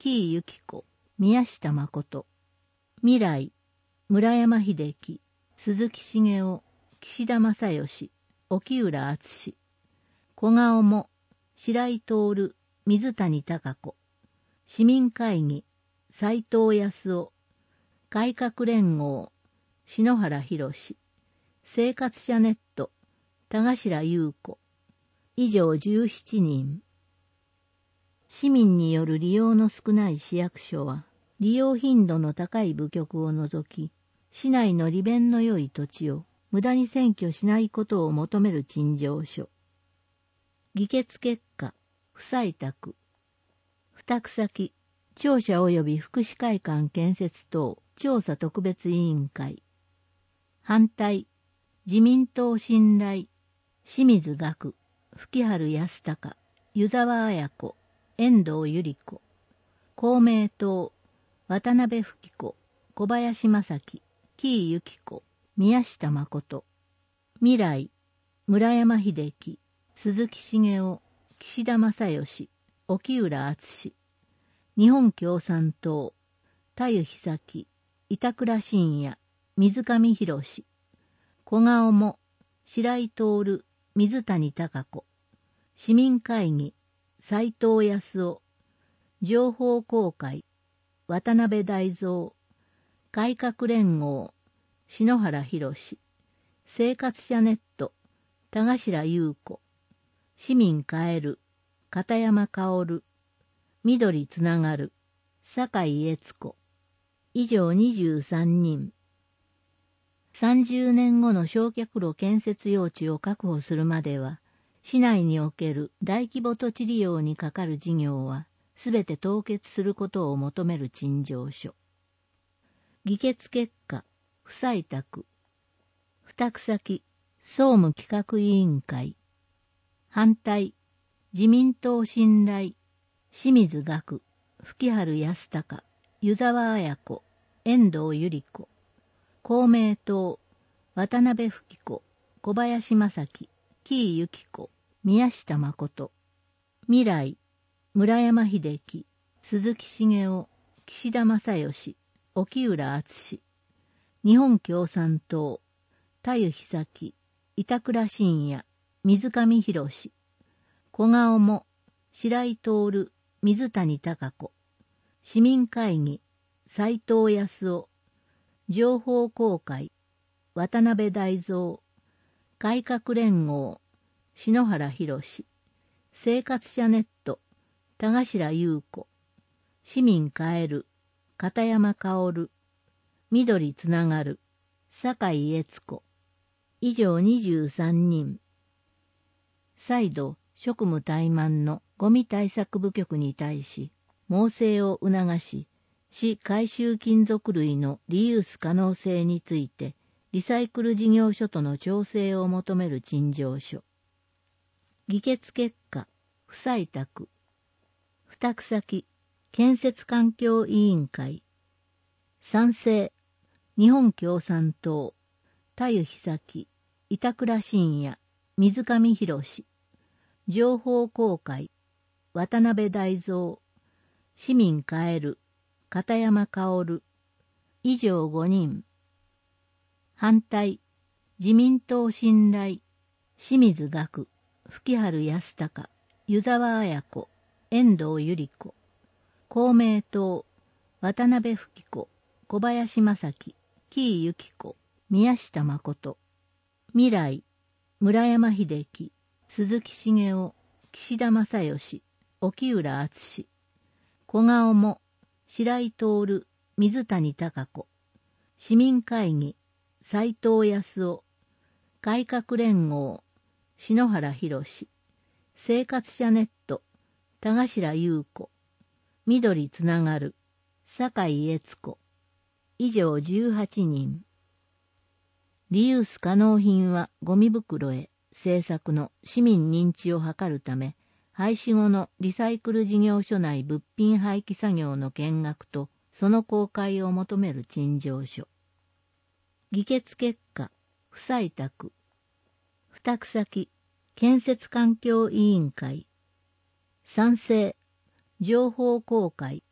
紀伊由紀子、宮下誠。未来、村山秀樹、鈴木茂雄、岸田正義、沖浦敦。小顔も、白井徹、水谷貴子。市民会議、斉藤康夫。改革連合、篠原博。生活者ネット、田頭優子。以上じゅうななにん。市民による利用の少ない市役所は、利用頻度の高い部局を除き、市内の利便の良い土地を無駄に占拠しないことを求める陳情書。議決結果、不採択。付託先、庁舎及び福祉会館建設等調査特別委員会。反対、自民党信頼、清水岳、吹春康隆、湯沢綾子、遠藤百合子。公明党、渡辺富貴子、小林正樹、紀伊由紀子、宮下誠。未来、村山秀樹、鈴木茂雄、岸田正義、沖浦敦。日本共産党、田湯久樹、板倉信也、水上博。小顔も、白井徹、水谷貴子。市民会議、斉藤康夫。情報公開、渡辺大蔵。改革連合、篠原博。生活者ネット、田頭優子。市民変える、片山薫。緑つながる、酒井悦子。以上にじゅうさんにん。さんじゅうねんごの焼却炉建設用地を確保するまでは、市内における大規模土地利用にかかる事業は、すべて凍結することを求める陳情書。議決結果、不採択。付託先、総務企画委員会。反対、自民党信頼、清水岳、吹春康隆、湯沢綾子、遠藤百合子。公明党、渡辺富貴子、小林正樹、紀伊由紀子、宮下誠。未来、村山秀樹、鈴木茂雄、岸田正義、沖浦敦。日本共産党、田湯久樹、板倉信也、水上博。小顔も、白井徹、水谷貴子。市民会議、斉藤康夫。情報公開、渡辺大蔵。改革連合、篠原博。生活者ネット、田頭優子。市民変える、片山薫。緑つながる、酒井悦子。以上にじゅうさんにん。再度、職務怠慢のゴミ対策部局に対し、猛省を促し、市回収金属類のリユース可能性について、リサイクル事業所との調整を求める陳情書。議決結果、不採択。付託先、建設環境委員会。賛成、日本共産党、田湯久樹、板倉信也、水上博。情報公開、渡辺大蔵。市民変える、片山薫。以上ごにん。反対、自民党信頼、清水岳、吹春康隆、湯沢綾子、遠藤百合子。公明党、渡辺富貴子、小林正樹、紀伊由紀子、宮下誠。未来、村山秀樹、鈴木茂雄、岸田正義、沖浦敦。小顔も、白井徹、水谷貴子。市民会議、斉藤康夫。改革連合、篠原博。生活者ネット、田頭優子。緑つながる、酒井悦子。以上じゅうはちにん。リユース可能品はゴミ袋へ政策の市民認知を図るため、廃止後のリサイクル事業所内物品廃棄作業の見学とその公開を求める陳情書。議決結果、不採択。付託先、建設環境委員会。賛成、情報公開、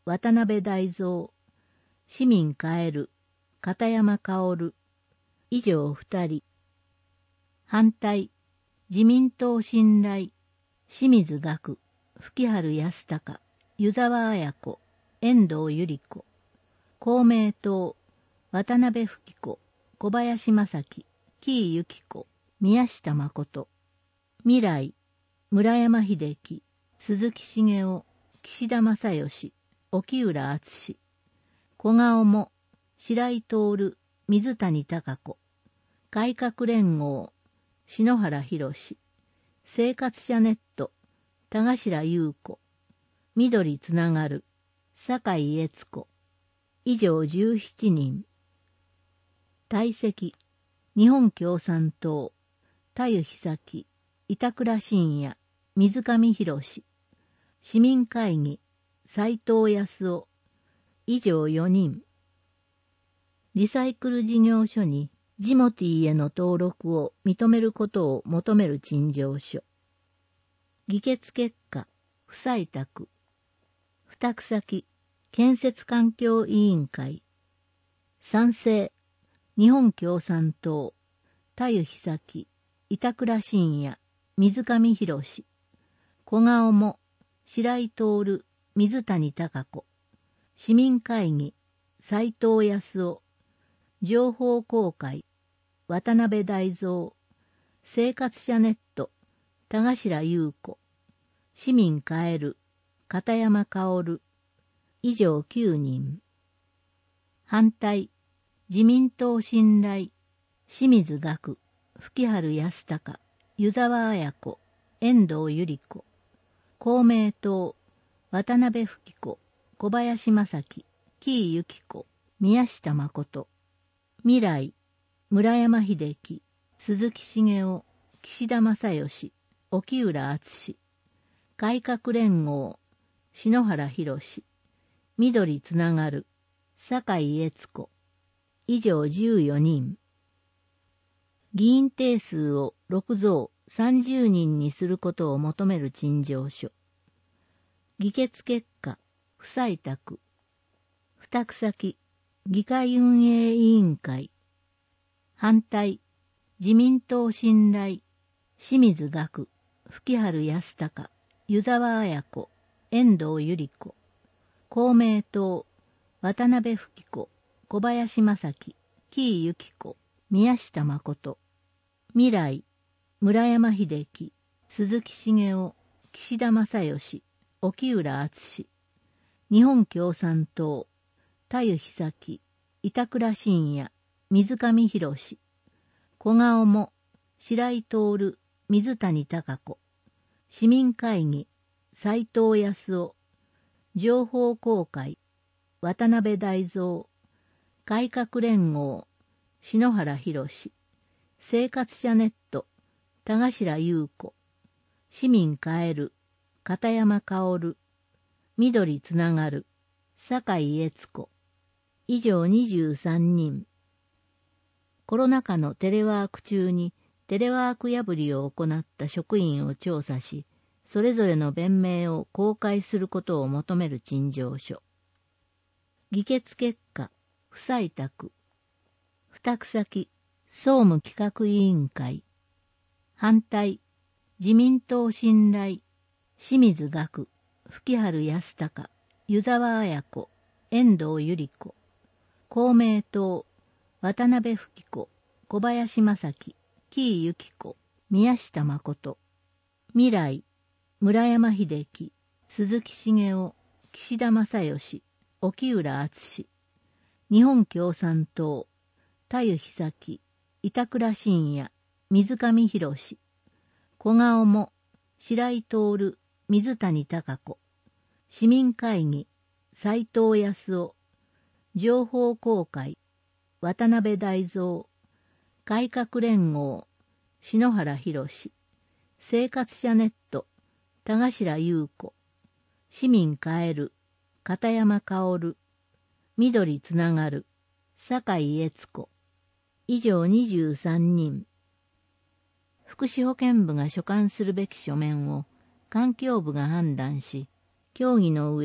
渡辺大蔵、市民蛙、片山薫、以上二人。反対、自民党信頼、清水岳、吹春康隆、湯沢綾子、遠藤百合子。公明党、渡辺吹子、小林正樹、紀伊由紀子、宮下誠。未来、村山秀樹、鈴木茂雄、岸田正義、沖浦敦。小顔も、白井徹、水谷貴子。改革連合、篠原博。生活者ネット、田頭優子。緑つながる、酒井悦子。以上じゅうななにん。退席、日本共産党、田湯久樹、板倉信也、水上博。市民会議、斉藤康夫。以上よにん。リサイクル事業所にジモティーへの登録を認めることを求める陳情書。議決結果、不採択。付託先、建設環境委員会。賛成、日本共産党、田湯久樹、板倉信也、水上博。小顔も、白井徹、水谷貴子。市民会議、斉藤康夫。情報公開、渡辺大蔵。生活者ネット、田頭優子。市民蛙、片山薫。以上きゅうにん。反対、自民党信頼、清水岳、吹春康隆、湯沢綾子、遠藤百合子。公明党、渡辺吹子、小林正樹、紀伊由紀子、宮下誠。未来、村山秀樹、鈴木茂雄、岸田正義、沖浦敦。改革連合、篠原博。緑つながる、酒井悦子。以上じゅうよにん。議員定数をろく増さんじゅうにんにすることを求める陳情書。議決結果、不採択。付託先、議会運営委員会。反対、自民党信頼、清水岳、吹春康隆、湯沢綾子、遠藤百合子。公明党、渡辺吹子、小林正樹、紀伊由紀子、宮下誠。未来、村山秀樹、鈴木茂雄、岸田正義、沖浦敦。日本共産党、田湯久樹、板倉信也、水上博。小顔も、白井徹、水谷貴子。市民会議、斉藤康夫。情報公開、渡辺大蔵。改革連合、篠原博。生活者ネット、田頭優子。市民蛙、片山薫。緑つながる、酒井悦子。以上にじゅうさんにん。コロナ禍のテレワーク中にテレワーク破りを行った職員を調査し、それぞれの弁明を公開することを求める陳情書。議決結果、不採択。付託先、総務企画委員会。反対、自民党信頼、清水岳、吹春康隆、湯沢綾子、遠藤百合子。公明党、渡辺吹子、小林正樹、紀伊由紀子、宮下誠。未来、村山秀樹、鈴木茂雄、岸田正義、沖浦敦。日本共産党、田湯久樹、板倉信也、水上博。小顔も、白井徹、水谷貴子。市民会議、斉藤康夫。情報公開、渡辺大蔵。改革連合、篠原博。生活者ネット、田頭優子。市民蛙、片山薫。緑つながる、酒井悦子。以上にじゅうさんにん。福祉保健部が所管するべき書面を環境部が判断し、協議の上、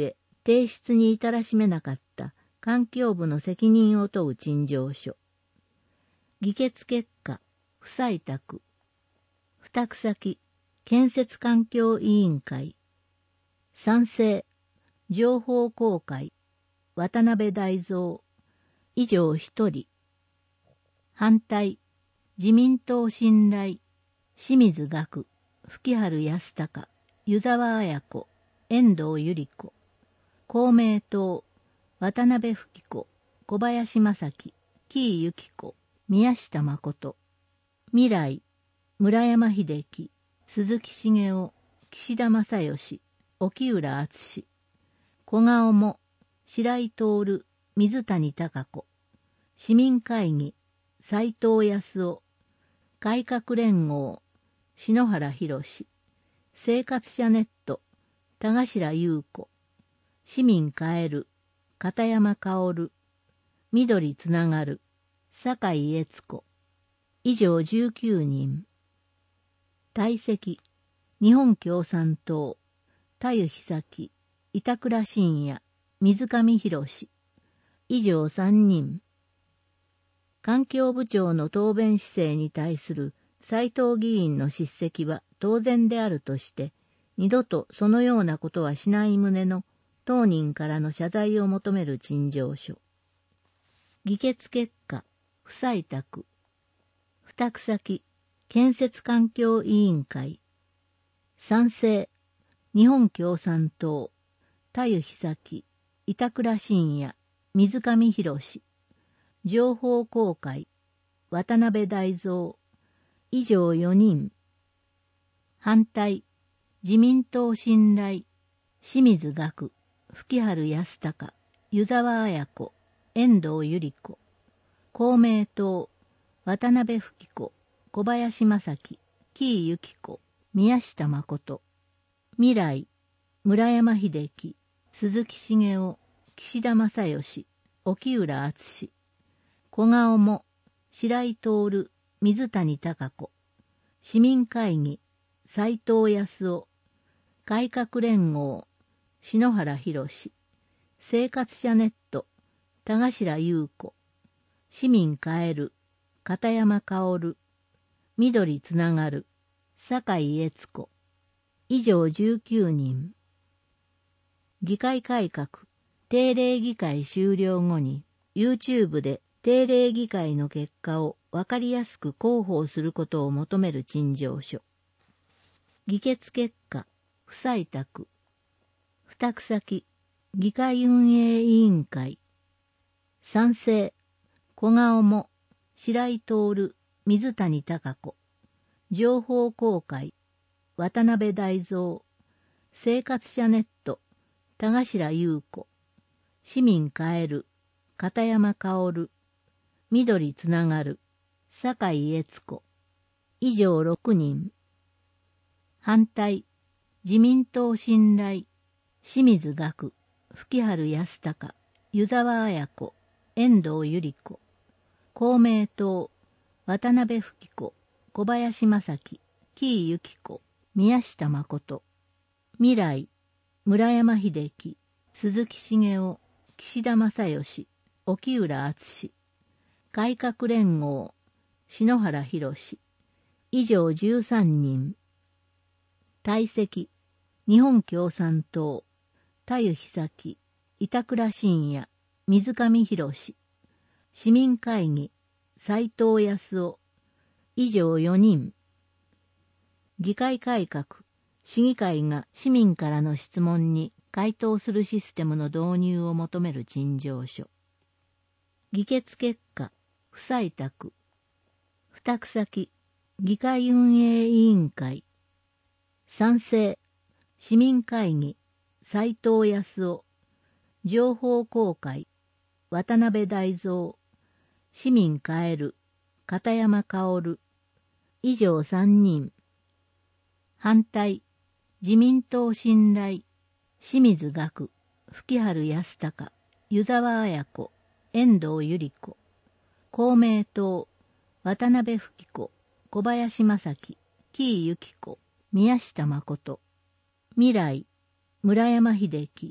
提出に至らしめなかった環境部の責任を問う陳情書。議決結果、不採択。付託先、建設環境委員会。賛成、情報公開、渡辺大蔵。以上一人。反対、自民党信頼、清水岳、吹春康隆、湯沢綾子、遠藤百合子。公明党、渡辺吹子、小林正樹、紀伊由紀子、宮下誠。未来、村山秀樹、鈴木茂雄、岸田正義、沖浦敦。小顔も、白井徹、水谷貴子。市民会議、斉藤康夫。改革連合、篠原博。生活者ネット、田頭優子。市民変える、片山薫。緑つながる、酒井悦子。以上じゅうきゅうにん。退席、日本共産党、田湯久樹、板倉信也、水上博。以上さんにん。環境部長の答弁姿勢に対する斉藤議員の叱責は当然であるとして、二度とそのようなことはしない旨の当人からの謝罪を求める陳情書。議決結果、不採択。付託先、建設環境委員会。賛成、日本共産党、田湯久樹、板倉信也、水上博。情報公開、渡辺大蔵。以上よにん。反対、自民党信頼、清水岳、吹春康隆、湯沢綾子、遠藤百合子。公明党、渡辺吹子、小林正樹、紀伊由紀子、宮下誠。未来、村山秀樹、鈴木茂雄、岸田正義、沖浦敦。小顔も、白井徹、水谷貴子。市民会議、斉藤康夫。改革連合、篠原博。生活者ネット、田頭優子。市民変える、片山薫。緑つながる、酒井悦子。以上じゅうきゅうにん。議会改革、定例議会終了後に YouTube で定例議会の結果をわかりやすく広報することを求める陳情書。議決結果、不採択。付託先、議会運営委員会。賛成、小顔も、白井徹、水谷貴子。情報公開、渡辺大蔵。生活者ネット、田頭優子。市民変える、片山薫。緑つながる、酒井悦子。以上ろくにん。反対、自民党信頼、清水岳、吹春康隆、湯沢綾子、遠藤百合子。公明党、渡辺吹子、小林正樹、紀伊由紀子、宮下誠。未来、村山秀樹、鈴木茂雄、岸田正義、沖浦敦。改革連合、篠原博。以上じゅうさんにん。退席、日本共産党、田湯久樹、板倉信也、水上博。市民会議、斉藤康夫。以上よにん。議会改革、市議会が市民からの質問に回答するシステムの導入を求める陳情書。議決結果、不採択。付託先、議会運営委員会。賛成、市民会議、斉藤康夫。情報公開、渡辺大蔵。市民変える、片山薫。以上さんにん。反対、自民党信頼、清水岳、吹春康隆、湯沢綾子、遠藤百合子。公明党、渡辺吹子、小林正樹、紀伊由紀子、宮下誠。未来、村山秀樹、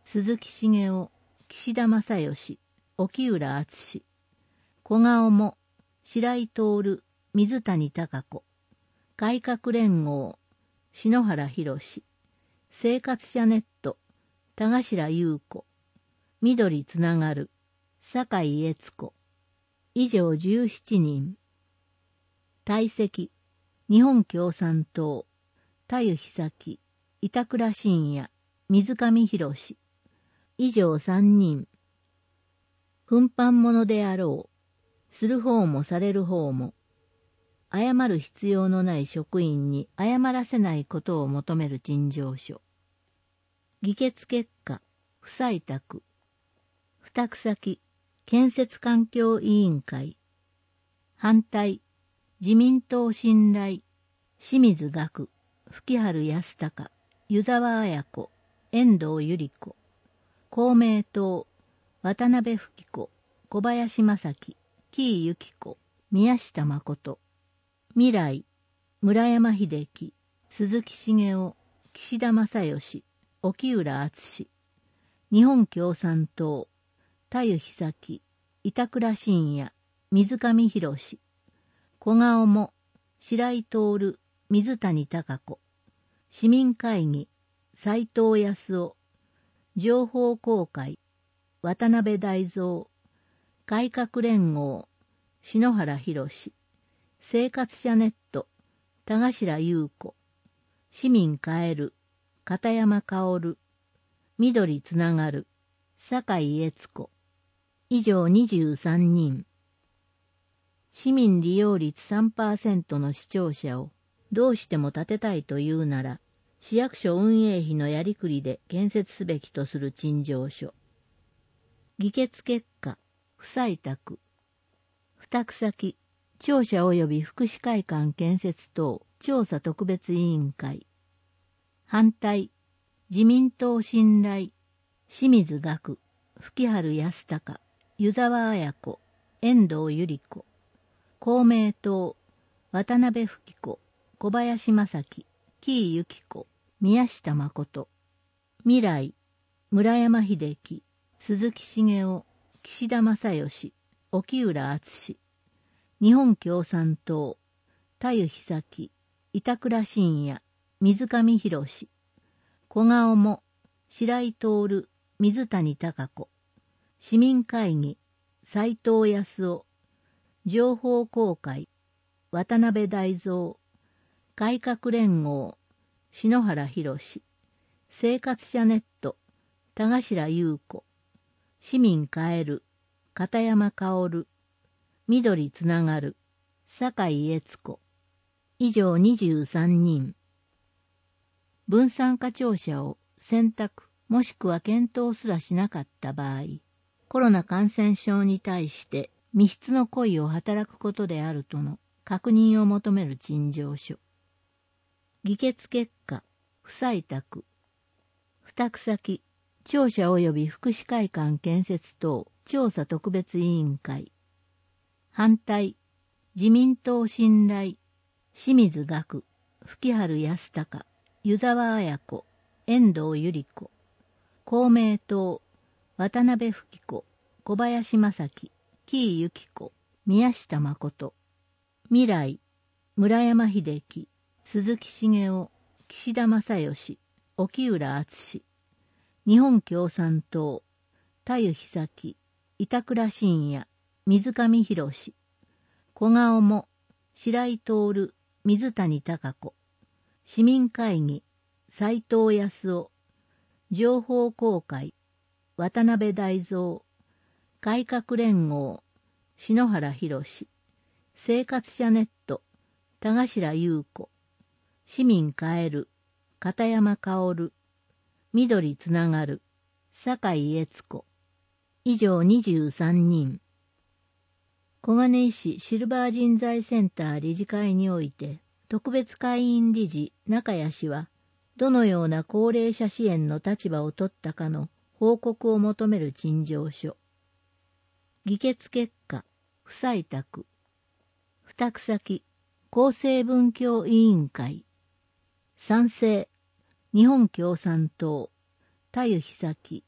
鈴木茂夫、岸田正義、沖浦敦、小顔も、白井徹、水谷貴子、改革連合、篠原博、生活者ネット、田頭優子、緑つながる、酒井悦子、以上じゅうななにん。退席、日本共産党、田湯久樹、板倉信也、水上博、以上さんにん。奮発者であろう、する方もされる方も、謝る必要のない職員に謝らせないことを求める陳情書。議決結果、不採択。付託先、建設環境委員会。反対、自民党信頼、清水岳、吹原康隆、湯沢綾子、遠藤百合子。公明党、渡辺富子、小林正樹、紀伊由紀子、宮下誠。未来、村山秀樹、鈴木茂夫、岸田正義、沖浦敦、日本共産党、田湯久樹、板倉信也、水上博、小顔も、白井徹、水谷貴子、市民会議、斉藤康夫、情報公開、渡辺大蔵、改革連合、篠原博、生活者ネット、田頭優子、市民変える、片山薫、緑つながる、酒井悦子、以上にじゅうさんにん。市民利用率 さんパーセント の市庁舎をどうしても建てたいというなら、市役所運営費のやりくりで建設すべきとする陳情書。議決結果、不採択。付託先、庁舎及び福祉会館建設等調査特別委員会。反対、自民党信頼、清水岳、吹原康隆、湯沢綾子、遠藤百合子。公明党、渡辺富子、小林正樹、紀伊由紀子、宮下誠。未来、村山秀樹、鈴木茂夫、岸田正義、沖浦敦、日本共産党、田湯久樹、板倉信也、水上博、小顔も、白井徹、水谷貴子、市民会議、斉藤康夫、情報公開、渡辺大蔵、改革連合、篠原博、生活者ネット、田頭優子、市民変える、片山薫、緑つながる、酒井悦子、以上にじゅうさんにん。分散化庁舎を選択もしくは検討すらしなかった場合、コロナ感染症に対して未必の故意を働くことであるとの確認を求める陳情書。議決結果、不採択。付託先、庁舎及び福祉会館建設等調査特別委員会。反対、自民党信頼、清水岳、吹原康隆、湯沢綾子、遠藤百合子。公明党、渡辺富子、小林正樹、紀伊由紀子、宮下誠。未来、村山秀樹、鈴木茂夫、岸田正義、沖浦敦、日本共産党、田湯久樹、板倉信也、水上博、小顔も、白井徹、水谷貴子、市民会議、斉藤康夫、情報公開、渡辺大蔵、改革連合、篠原博、生活者ネット、田頭優子、市民変える、片山薫、緑つながる、酒井悦子、以上にじゅうさんにん。小金井市シルバー人材センター理事会において、特別会員理事中谷氏は、どのような高齢者支援の立場を取ったかの報告を求める陳情書。議決結果、不採択。付託先、厚生文教委員会。賛成、日本共産党、田湯久樹、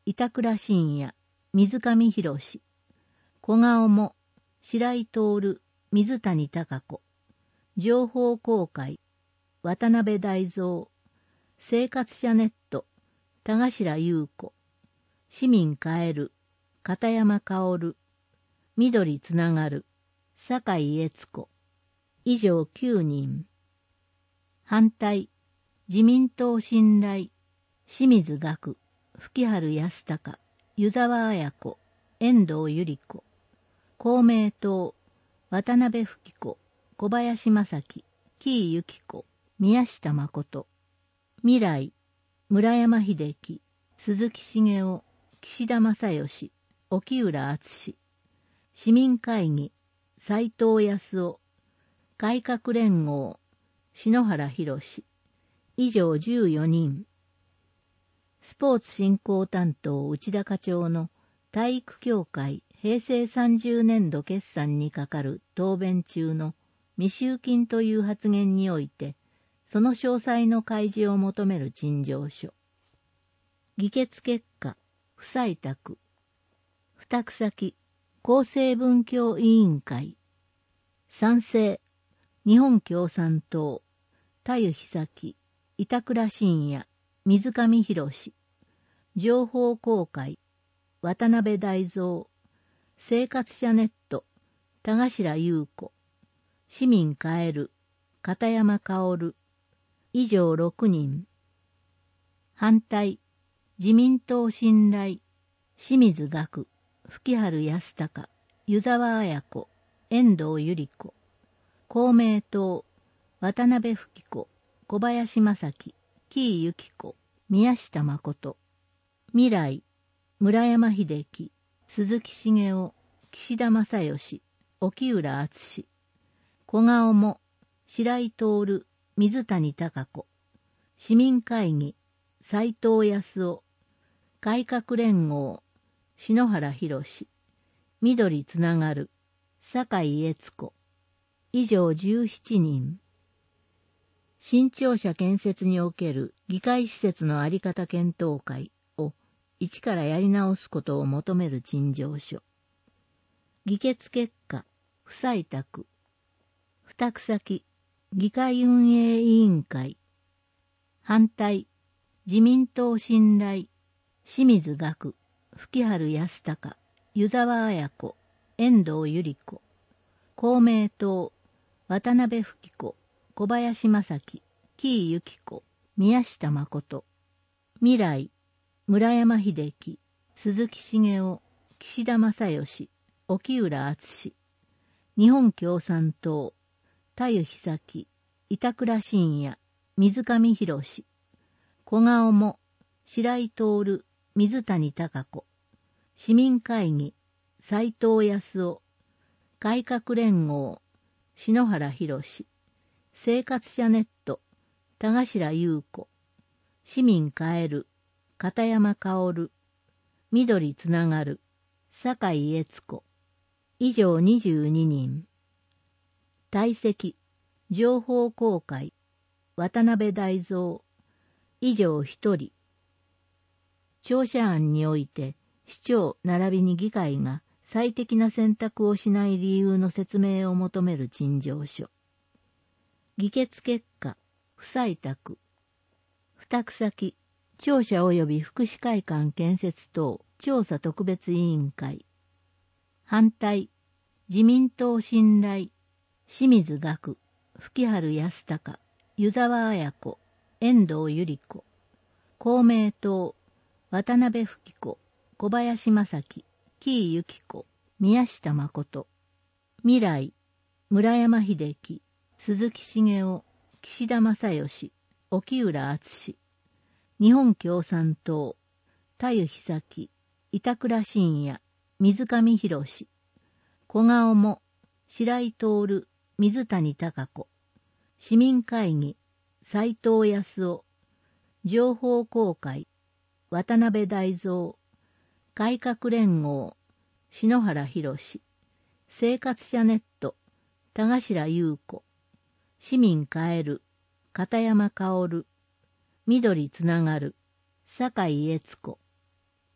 板倉信也、水上博史、小顔も、白井徹、水谷孝子、情報公開、渡辺大蔵、生活者ネット、田頭優子、市民帰る、片山薫、緑つながる、酒井悦子、以上きゅうにん。反対、自民党信頼、清水岳、吹春康隆、湯沢綾子、遠藤百合子、公明党、渡辺富子、小林正樹、紀伊由紀子、宮下誠、未来、村山秀樹、鈴木茂雄、岸田正義、沖浦敦、市民会議、斉藤康夫、改革連合、篠原博、以上じゅうよにん。スポーツ振興担当内田課長の体育協会平成さんじゅうねんど決算にかかる答弁中の未収金という発言において、その詳細の開示を求める陳情書。議決結果、不採択。付託先、厚生文教委員会。賛成、日本共産党、田湯久樹、板倉信也、水上博史、情報公開、渡辺大蔵、生活者ネット、田頭優子、市民帰る、片山薫、以上ろくにん。反対、自民党信頼、清水岳、吹春康隆、湯沢綾子、遠藤百合子、公明党、渡辺富子、小林正樹、紀伊由紀子、宮下誠、未来、村山秀樹、鈴木茂雄、岸田正義、沖浦敦、小顔も、白井徹、水谷孝子、市民会議、斉藤康夫、改革連合、篠原博、緑つながる、酒井悦子、以上じゅうななにん。新庁舎建設における議会施設の在り方検討会を一からやり直すことを求める陳情書。議決結果、不採択。付託先、議会運営委員会。反対、自民党信頼、清水岳、吹春康隆、湯沢綾子、遠藤百合子、公明党、渡辺富子、小林正樹、紀伊由紀子、宮下誠、未来、村山秀樹、鈴木茂雄、岸田正義、沖浦敦、日本共産党、田湯久樹、板倉信也、水上博史、小顔も、白井徹、水谷孝子、市民会議、斉藤康夫、改革連合、篠原博、生活者ネット、田頭優子、市民帰る、片山薫、緑つながる、酒井悦子、以上にじゅうににん。退席、情報公開、渡辺大蔵、以上ひとり。庁舎案において、市長並びに議会が最適な選択をしない理由の説明を求める陳情書。議決結果、不採択。付託先、庁舎及び福祉会館建設等調査特別委員会。反対、自民党信頼、清水岳、吹春康隆、湯沢綾子、遠藤百合子、公明党、渡辺富子、小林正樹、紀伊由紀子、宮下誠、未来、村山秀樹、鈴木茂雄、岸田正義、沖浦敦、日本共産党、田湯久樹、板倉信也、水上博、小顔も、白井徹、水谷孝子、市民会議、斉藤康夫、情報公開、渡辺大蔵、改革連合、篠原博、生活者ネット、田頭優子、市民帰る、片山薫、緑つながる、酒井悦子、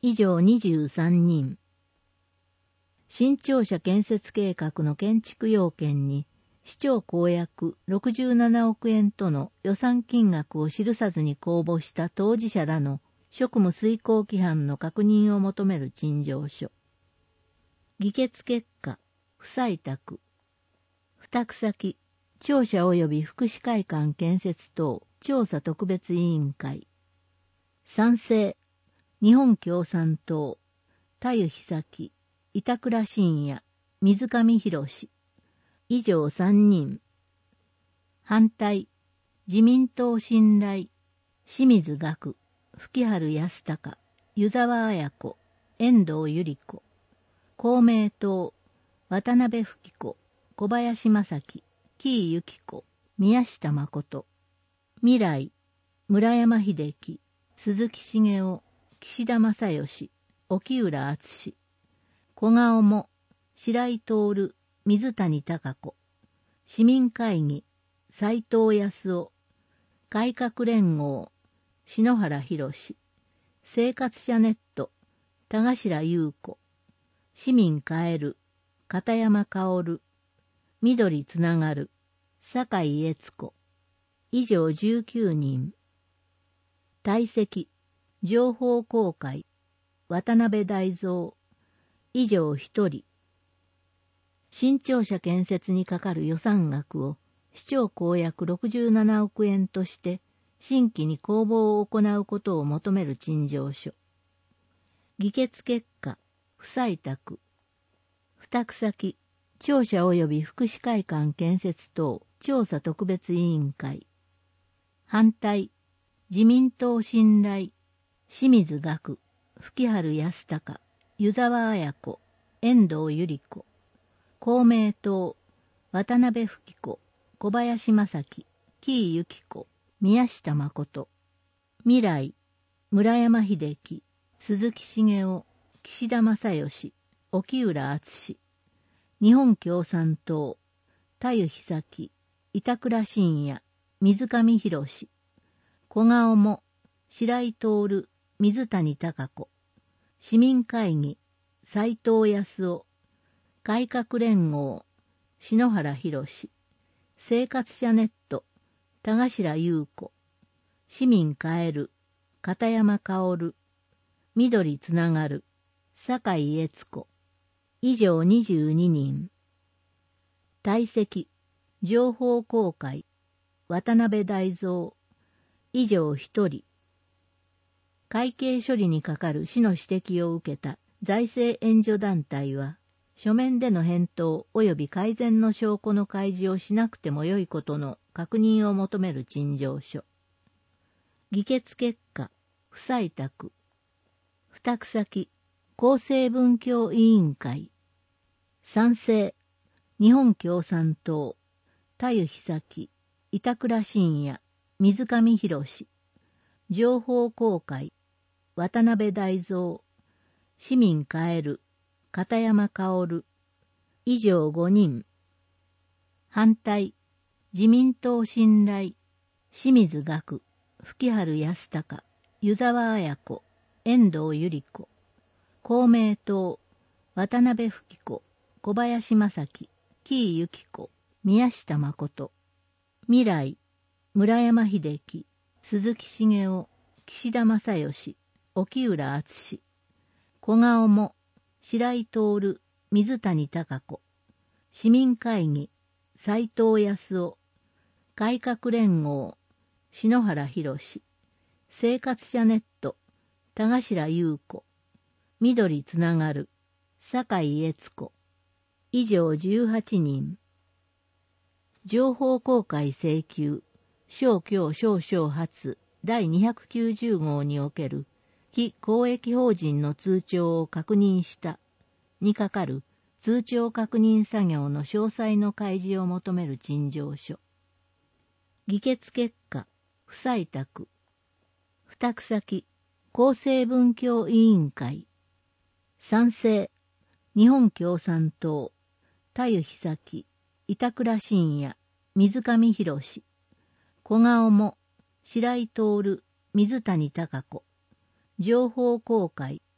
以上にじゅうさんにん。新庁舎建設計画の建築要件に、市長公約ろくじゅうななおくえんとの予算金額を記さずに公募した当事者らの職務遂行規範の確認を求める陳情書。議決結果、不採択。付託先、庁舎及び福祉会館建設等調査特別委員会。賛成、日本共産党、田湯久樹、板倉信也、水上博史。以上さんにん。反対、自民党信頼、清水岳、吹春康隆、湯沢綾子、遠藤百合子。公明党、渡辺富貴子、小林正樹、紀伊幸子、宮下誠。未来、村山秀樹、鈴木茂雄、岸田正義、沖浦敦。小顔も、白井徹、水谷貴子。市民会議、斉藤康夫。改革連合、篠原博。生活者ネット、田頭優子。市民変える、片山薫。緑つながる、酒井悦子。以上じゅうきゅうにん。退席、情報公開、渡辺大蔵。以上ひとり。新庁舎建設にかかる予算額を市長公約ろくじゅうななおくえんとして新規に公募を行うことを求める陳情書。議決結果、不採択。付託先、庁舎及び福祉会館建設等調査特別委員会。反対、自民党信頼、清水岳、吹春康隆、湯沢綾子、遠藤百合子。公明党、渡辺富貴子、小林正樹、紀伊幸子、宮下誠。未来、村山秀樹、鈴木茂雄、岸田正義、沖浦敦。日本共産党、田湯久樹、板倉信也、水上博。小顔も、白井徹、水谷貴子。市民会議、斉藤康夫。改革連合、篠原博。生活者ネット、田頭優子。市民変える、片山薫。緑つながる、酒井悦子。以上にじゅうににん。退席、情報公開、渡辺大蔵。以上ひとり。会計処理にかかる市の指摘を受けた財政援助団体は、書面での返答及び改善の証拠の開示をしなくてもよいことの確認を求める陳情書。議決結果、不採択。付託先、厚生文教委員会。賛成、日本共産党、田湯久樹、板倉信也、水上博。情報公開、渡辺大蔵。市民変える、片山薫。以上ごにん。反対、自民党信頼、清水岳、吹春康隆、湯沢綾子、遠藤百合子。公明党、渡辺富貴子、小林正樹、紀伊幸子、宮下誠。未来、村山秀樹、鈴木茂雄、岸田正義、沖浦敦。小顔も、白井徹、水谷貴子。市民会議、斉藤康夫。改革連合、篠原博。生活者ネット、田頭優子。緑つながる、酒井悦子。以上じゅうはちにん。情報公開請求、省教省省発第にひゃくきゅうじゅう号における非公益法人の通帳を確認したにかかる通帳確認作業の詳細の開示を求める陳情書。議決結果、不採択。付託先、厚生文教委員会。賛成、日本共産党、田湯久樹、板倉信也、水上博。小顔も、白井徹、水谷貴子。情報公開、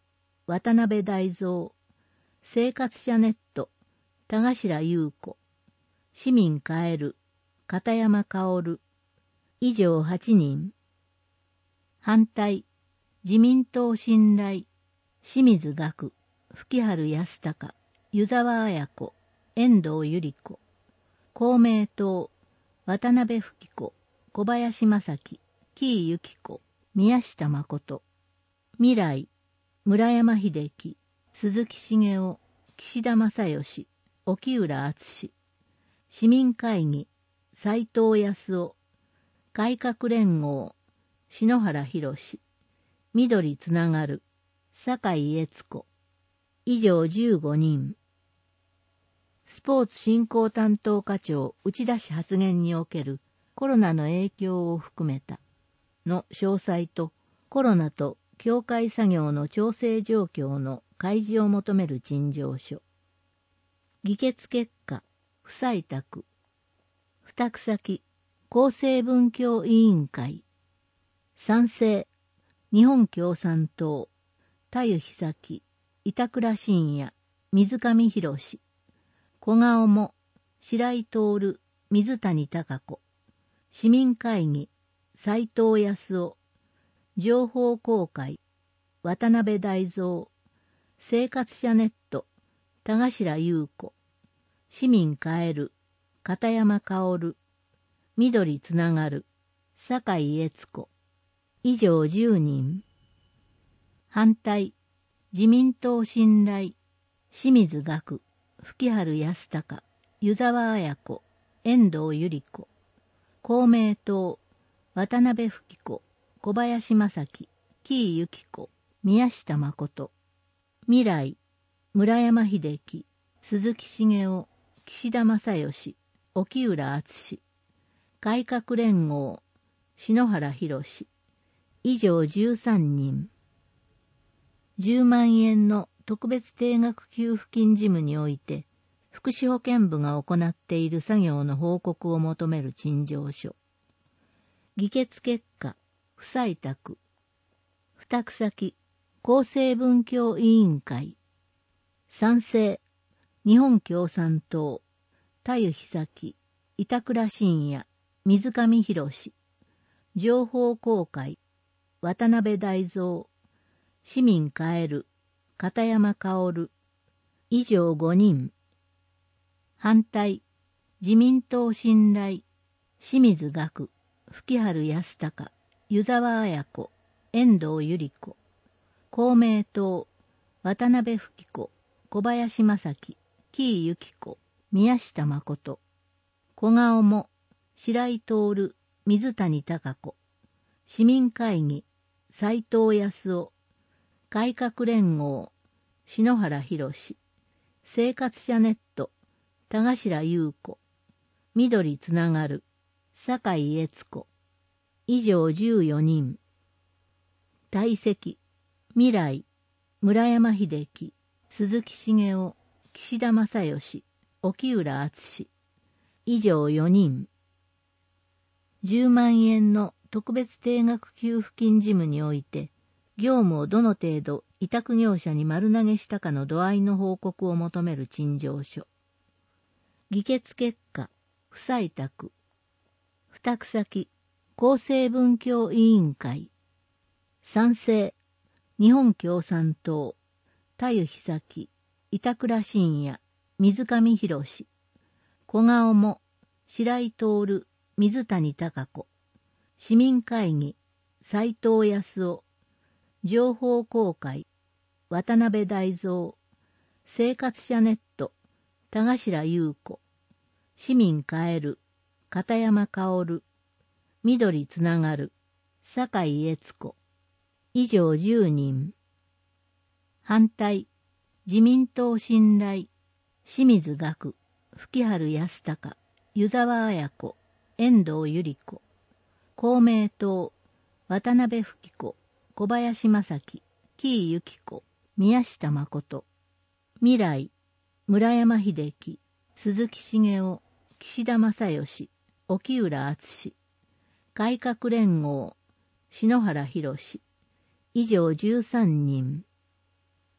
渡辺大蔵、生活者ネット、田頭優子、市民カエル、片山薫、以上はちにん。反対、自民党信頼、清水岳、吹原康隆、湯沢綾子、遠藤百合子。公明党、渡辺吹子、小林正樹、紀伊由紀子、宮下誠。未来、村山秀樹、鈴木茂雄、岸田正義、沖浦敦。市民会議、斉藤康夫。改革連合、篠原博。緑つながる、酒井悦子。以上じゅうごにん。スポーツ振興担当課長内田氏発言におけるコロナの影響を含めたの詳細とコロナと協会作業の調整状況の開示を求める陳情書。議決結果、不採択。付託先、厚生文教委員会。賛成、日本共産党、田湯久樹、板倉信也、水上博史。小顔も、白井徹、水谷貴子。市民会議、斉藤康夫。情報公開、渡辺大蔵。生活者ネット、田頭優子。市民カエル、片山薫。緑つながる、酒井悦子。以上じゅうにん。反対、自民党信頼、清水岳、吹原康隆、湯沢綾子、遠藤百合子。公明党、渡辺吹子、小林正樹、紀伊由紀子、宮下誠。未来、村山秀樹、鈴木茂雄、岸田正義、沖浦敦。改革連合、篠原博。以上じゅうさんにん。じゅうまんえんの特別定額給付金事務において、福祉保健部が行っている作業の報告を求める陳情書。議決結果、不採択。付託先、厚生文教委員会。賛成、日本共産党、田湯久樹、板倉信也、水上博史。情報公開、渡辺大蔵。市民カエル、片山薫。以上ごにん。反対、自民党信頼、清水岳、吹原康隆、湯沢綾子、遠藤百合子。公明党、渡辺吹子、小林正樹、紀伊由紀子、宮下誠。小顔も、白井徹、水谷貴子。市民会議、斉藤康夫。改革連合、篠原博。生活者ネット、田頭優子。緑つながる、酒井悦子。以上じゅうよにん。退席、未来、村山秀樹、鈴木茂雄、岸田正義、沖浦敦。以上よにん。じゅうまんえんの特別定額給付金事務において、業務をどの程度委託業者に丸投げしたかの度合いの報告を求める陳情書。議決結果、不採択。付託先、厚生文教委員会。賛成、日本共産党、田湯久樹、板倉信也、水上博史。小顔も、白井徹、水谷貴子。市民会議、斉藤康夫。情報公開、渡辺大蔵。生活者ネット、田頭優子。市民カエル、片山薫。緑つながる、酒井悦子。以上じゅうにん。反対、自民党信頼、清水岳、吹原康隆、湯沢綾子、遠藤百合子。公明党、渡辺吹子、小林正樹、紀伊由紀子、宮下誠。未来、村山秀樹、鈴木茂雄、岸田正義、沖浦敦。改革連合、篠原博。以上じゅうさんにん。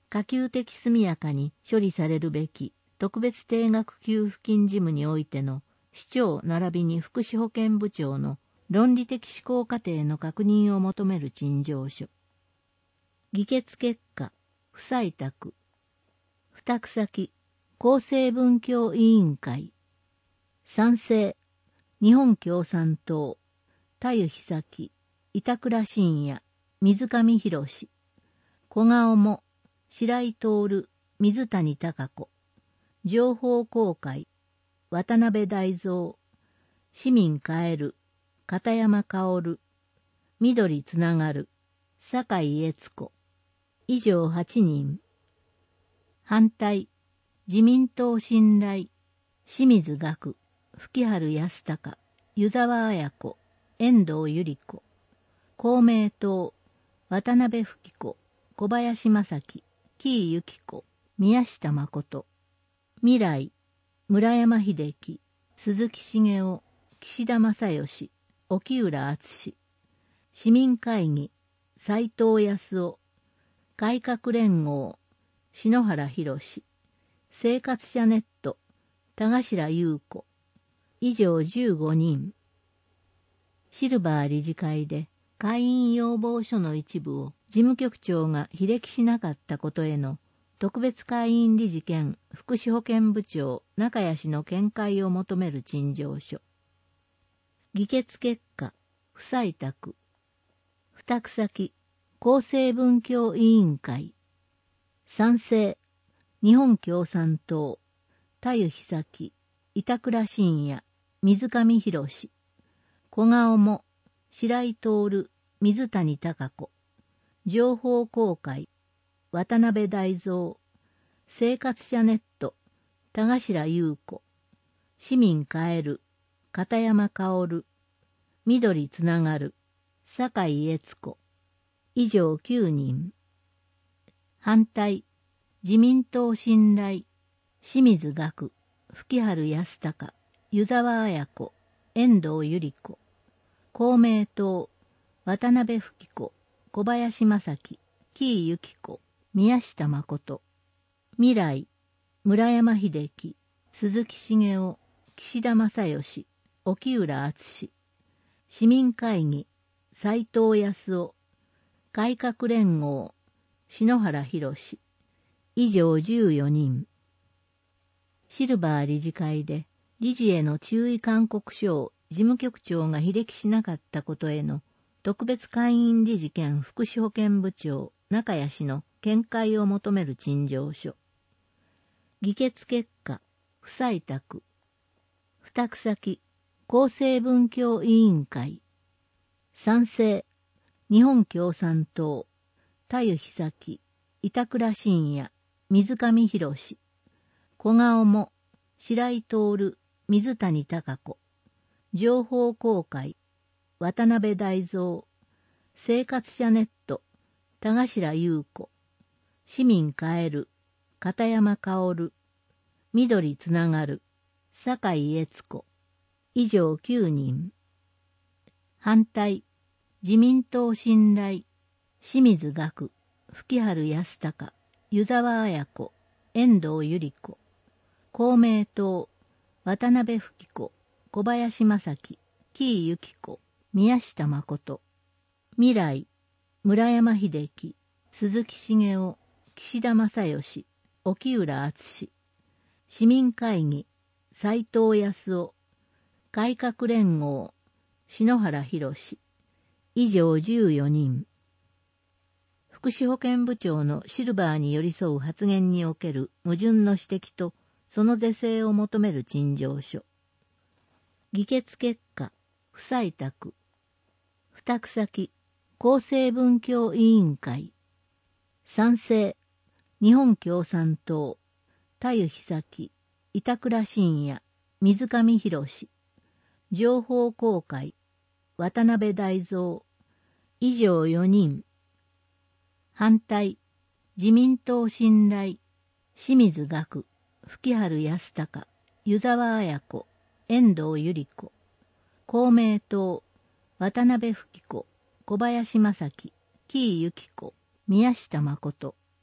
可及的速やかに処理されるべき特別定額給付金事務においての市長並びに福祉保健部長の論理的思考過程の確認を求める陳情書。議決結果、不採択。付託先、厚生文教委員会。賛成、日本共産党、田湯久樹、板倉信也、水上博史。小顔も、白井徹、水谷貴子。情報公開、渡辺大蔵。市民帰る、片山薫。緑つながる、酒井悦子。以上はちにん。反対、自民党信頼、清水岳、吹春康隆、湯沢綾子、遠藤百合子。公明党、渡辺吹子、小林正樹、紀伊由紀子、宮下誠。未来、村山秀樹、鈴木茂雄、岸田正義、沖浦敦。市民会議、斉藤康夫。改革連合、篠原博史。生活者ネット、田頭優子。以上じゅうごにん。シルバー理事会で会員要望書の一部を事務局長が非歴しなかったことへの特別会員理事兼福祉保健部長中谷氏の見解を求める陳情書。議決結果、不採択。付託先、厚生文教委員会。賛成、日本共産党、田湯久樹、板倉信也、水上博史。小顔も、白井徹、水谷貴子。情報公開、渡辺大蔵。生活者ネット、田頭優子。市民帰る、片山薫。緑つながる、酒井悦子。以上きゅうにん。反対、自民党信頼、清水岳、吹春康隆、湯沢綾子、遠藤百合子。公明党、渡辺吹子、小林正樹、紀伊由紀子、宮下誠。未来、村山秀樹、鈴木茂雄、岸田正義、沖浦敦。市民会議、斉藤康夫。改革連合、篠原博史。以上じゅうよにん。シルバー理事会で理事への注意勧告書を事務局長が非歴しなかったことへの特別会員理事兼福祉保健部長中谷氏の見解を求める陳情書。議決結果、不採択。付託先、厚生文教委員会。賛成、日本共産党、田湯久樹、板倉信也、水上博史。小顔も、白井徹、水谷貴子。情報公開、渡辺大蔵。生活者ネット、田頭優子。市民帰る、片山薫。緑つながる、酒井悦子。以上きゅうにん。反対、自民党信頼、清水岳、吹春康隆、湯沢綾子、遠藤百合子。公明党、渡辺吹子、小林正樹、紀伊由紀子、宮下誠。未来、村山秀樹、鈴木茂雄、岸田正義、沖浦敦。市民会議、斉藤康夫。改革連合、篠原博史。以上じゅうよにん。福祉保健部長のシルバーに寄り添う発言における矛盾の指摘とその是正を求める陳情書。議決結果、不採択。付託先、厚生文教委員会。賛成、日本共産党、田湯久樹、板倉信也、水上博史。情報公開、渡辺大蔵。以上よにん。反対、自民党信頼、清水岳、吹春康隆、湯沢綾子、遠藤百合子。公明党、渡辺吹子、小林正樹、紀伊由紀子、宮下誠。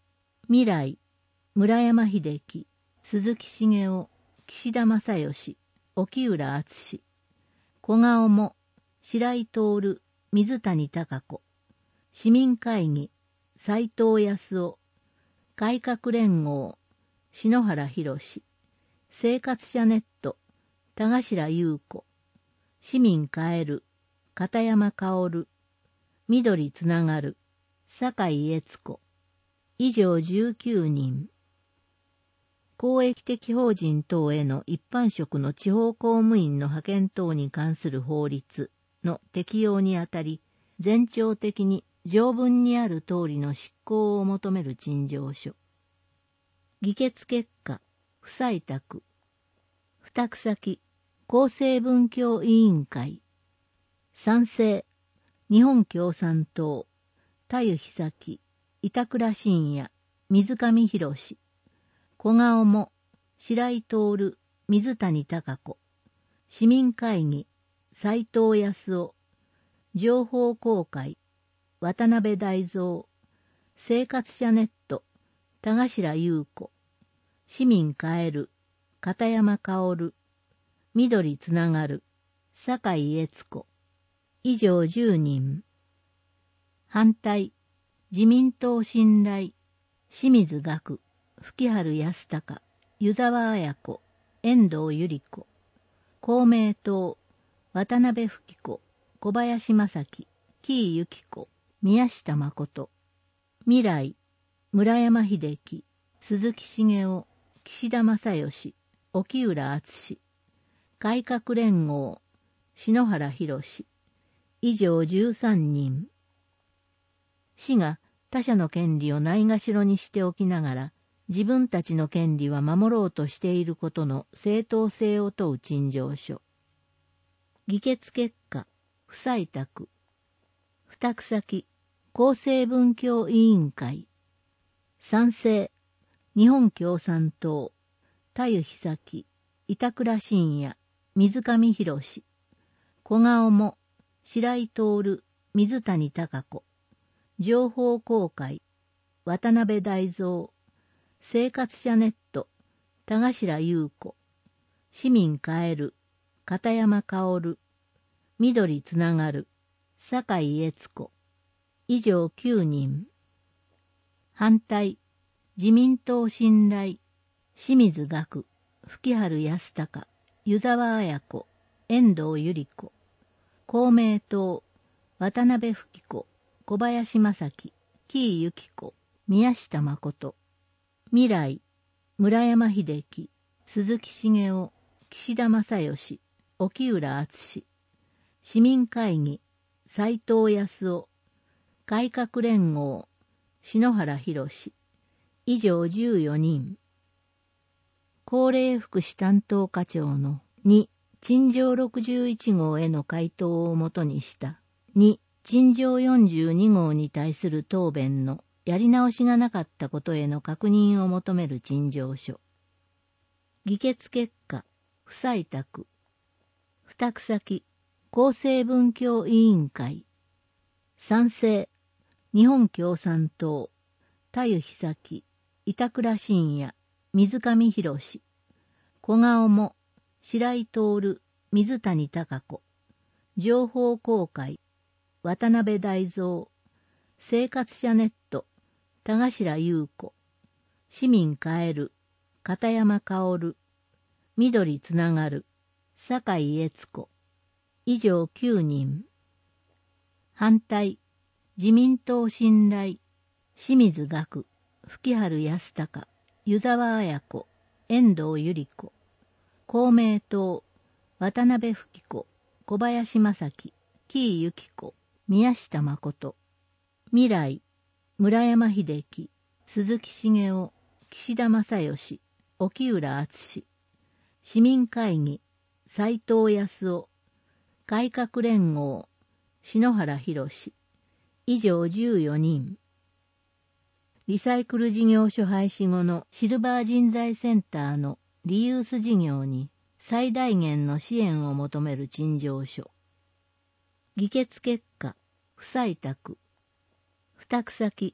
未来、村山秀樹、鈴木茂雄、岸田正義、沖浦敦、小顔も、白井徹、水谷孝子、市民会議、斉藤康夫、改革連合、篠原博、生活者ネット、田頭優子、市民変える、片山薫、緑つながる、酒井悦子、以上じゅうきゅうにん。公益的法人等への一般職の地方公務員の派遣等に関する法律の適用にあたり、前兆的に条文にある通りの執行を求める陳情書。議決結果、不採択。付託先、厚生文教委員会。賛成、日本共産党、田湯久樹、板倉信也、水上博史。小顔も、白井徹、水谷孝子。市民会議、斉藤康夫。情報公開、渡辺大蔵。生活者ネット、田頭優子。市民変える、片山薫。緑つながる、酒井悦子。以上じゅうにん。反対、自民党信頼、清水岳、吹春康隆、湯沢綾子、遠藤百合子。公明党、渡辺吹子、小林正樹、紀伊由紀子、宮下誠。未来、村山秀樹、鈴木茂雄、岸田正義、沖浦敦。改革連合、篠原博。以上じゅうさんにん。市が他者の権利をないがしろにしておきながら、自分たちの権利は守ろうとしていることの正当性を問う陳情書。議決結果、不採択。付託先、厚生文教委員会。賛成、日本共産党、田湯久樹、板倉信也、水上博史。小顔も、白井徹、水谷孝子。情報公開、渡辺大蔵。生活者ネット、田頭優子。市民変える、片山薫。緑つながる、酒井悦子。以上きゅうにん。反対、自民党信頼、清水岳、吹春康隆、湯沢綾子、遠藤百合子。公明党、渡辺吹子、小林正樹、紀伊由紀子、宮下誠。未来、村山秀樹、鈴木茂雄、岸田正義、沖浦敦。市民会議、斉藤康夫。改革連合、篠原博。以上じゅうよにん。高齢福祉担当課長のに、陳情ろくじゅういち号への回答をもとにしたに、陳情よんじゅうに号に対する答弁のやり直しがなかったことへの確認を求める陳情書。議決結果、不採択。付託先、厚生文教委員会。賛成、日本共産党、田湯久樹、板倉信也、水上博史。小顔も、白井徹、水谷孝子。情報公開、渡辺大蔵。生活者ネット、田頭優子。市民変える、片山薫。緑つながる、酒井悦子。以上きゅうにん。反対、自民党信頼、清水岳、吹春康隆、湯沢綾子、遠藤百合子。公明党、渡辺吹子、小林正樹、紀伊由紀子、宮下誠。未来、村山秀樹、鈴木茂雄、岸田正義、沖浦敦。市民会議、斉藤康夫。改革連合、篠原博。以上じゅうよにん。リサイクル事業所廃止後のシルバー人材センターのリユース事業に最大限の支援を求める陳情書。議決結果、不採択。付託先、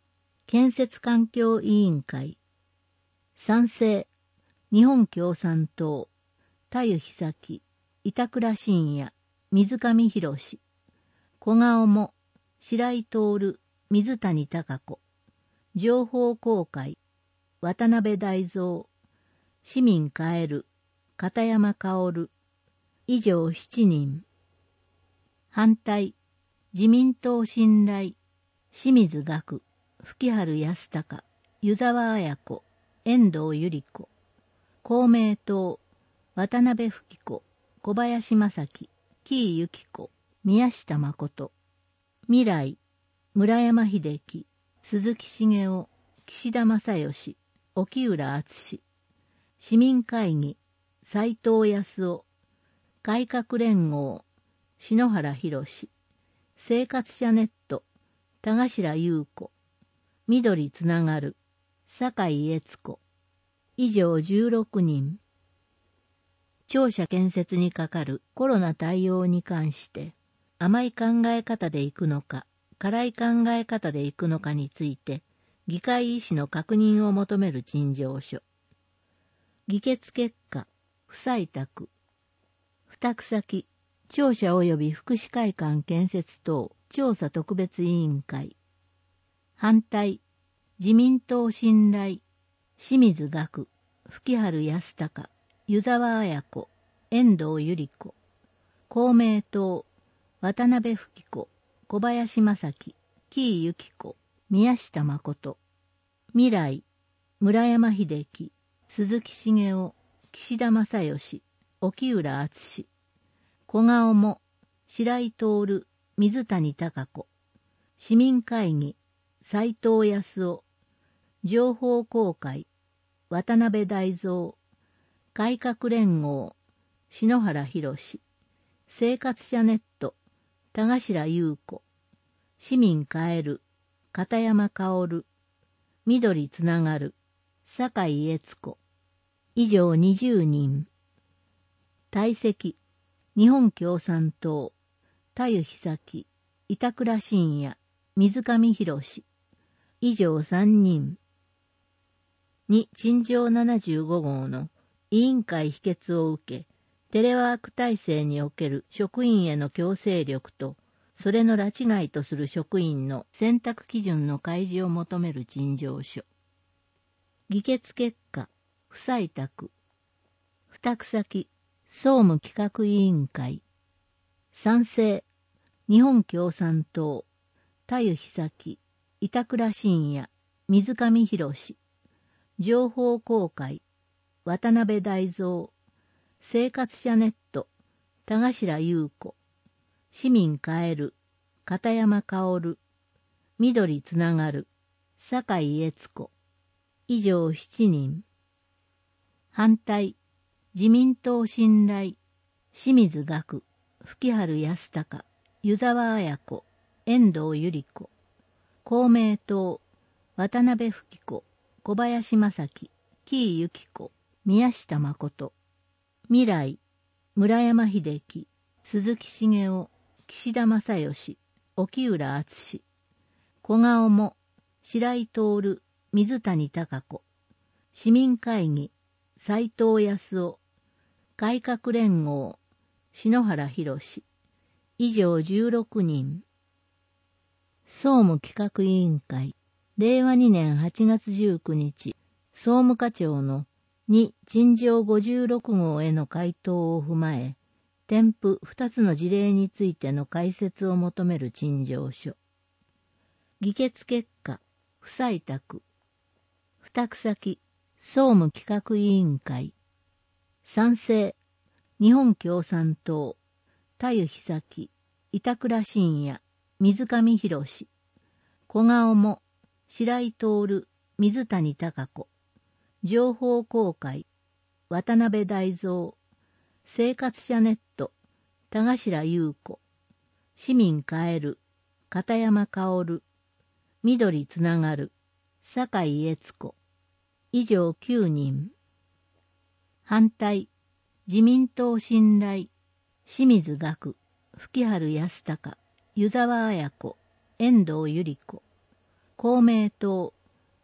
建設環境委員会。賛成、日本共産党、田湯久樹、板倉信也、水上博史、小顔も、白井徹、水谷貴子、情報公開、渡辺大蔵、市民帰る、片山薫、以上しちにん。反対、自民党信頼、清水岳、吹春康隆、湯沢綾子、遠藤百合子、公明党、渡辺吹子、小林正樹、紀伊由子、宮下誠、未来、村山秀樹、鈴木茂雄、岸田正義、沖浦敦、市民会議、斉藤康夫、改革連合、篠原博史、生活者ネット、田頭優子、緑つながる、酒井悦子、以上じゅうろくにん。庁舎建設にかかるコロナ対応に関して、甘い考え方でいくのか、辛い考え方でいくのかについて、議会意思の確認を求める陳情書。議決結果、不採択。付託先、庁舎及び福祉会館建設等調査特別委員会。反対、自民党信頼、清水岳、吹春康隆、湯沢綾子、遠藤百合子、公明党、渡辺吹子、小林正樹、紀伊由子、宮下誠、未来、村山秀樹、鈴木茂雄、岸田正義、沖浦敦、小顔も、白井徹、水谷貴子、市民会議、斉藤康夫、情報公開、渡辺大蔵、改革連合、篠原博史、生活者ネット、田頭優子、市民帰る、片山薫、緑つながる、酒井悦子、以上にじゅうにん。退席、日本共産党、田湯久樹、板倉信也、水上博史、以上さんにん。に、陳情ななじゅうご号の委員会否決を受け、テレワーク体制における職員への強制力と、それの拉致外とする職員の選択基準の開示を求める陳情書。議決結果、不採択。付託先、総務企画委員会。賛成、日本共産党、田湯久樹、板倉信也、水上博史、情報公開、渡辺大蔵、生活者ネット、田頭優子、市民帰る、片山薫、緑つながる、酒井悦子、以上しちにん。反対、自民党信頼、清水岳、吹春康隆、湯沢綾子、遠藤百合子、公明党、渡辺吹子、小林正樹、紀伊由子、宮下誠、未来、村山秀樹、鈴木茂雄、岸田正義、沖浦敦、小顔も、白井徹、水谷貴子、市民会議、斉藤康夫、改革連合、篠原博史、以上じゅうろくにん。総務企画委員会、れいわにねんはちがつじゅうくにち、総務課長のに陳情ごじゅうろく号への回答を踏まえ、添付ふたつの事例についての解説を求める陳情書。議決結果、不採択。付託先、総務企画委員会。賛成、日本共産党、田湯久樹、板倉信也、水上博史、小顔も、白井徹、水谷貴子、情報公開、渡辺大蔵、生活者ネット、田頭優子、市民帰る、片山薫、緑つながる、酒井悦子、以上きゅうにん。反対、自民党信頼、清水岳、吹春康隆、湯沢綾子、遠藤百合子、公明党、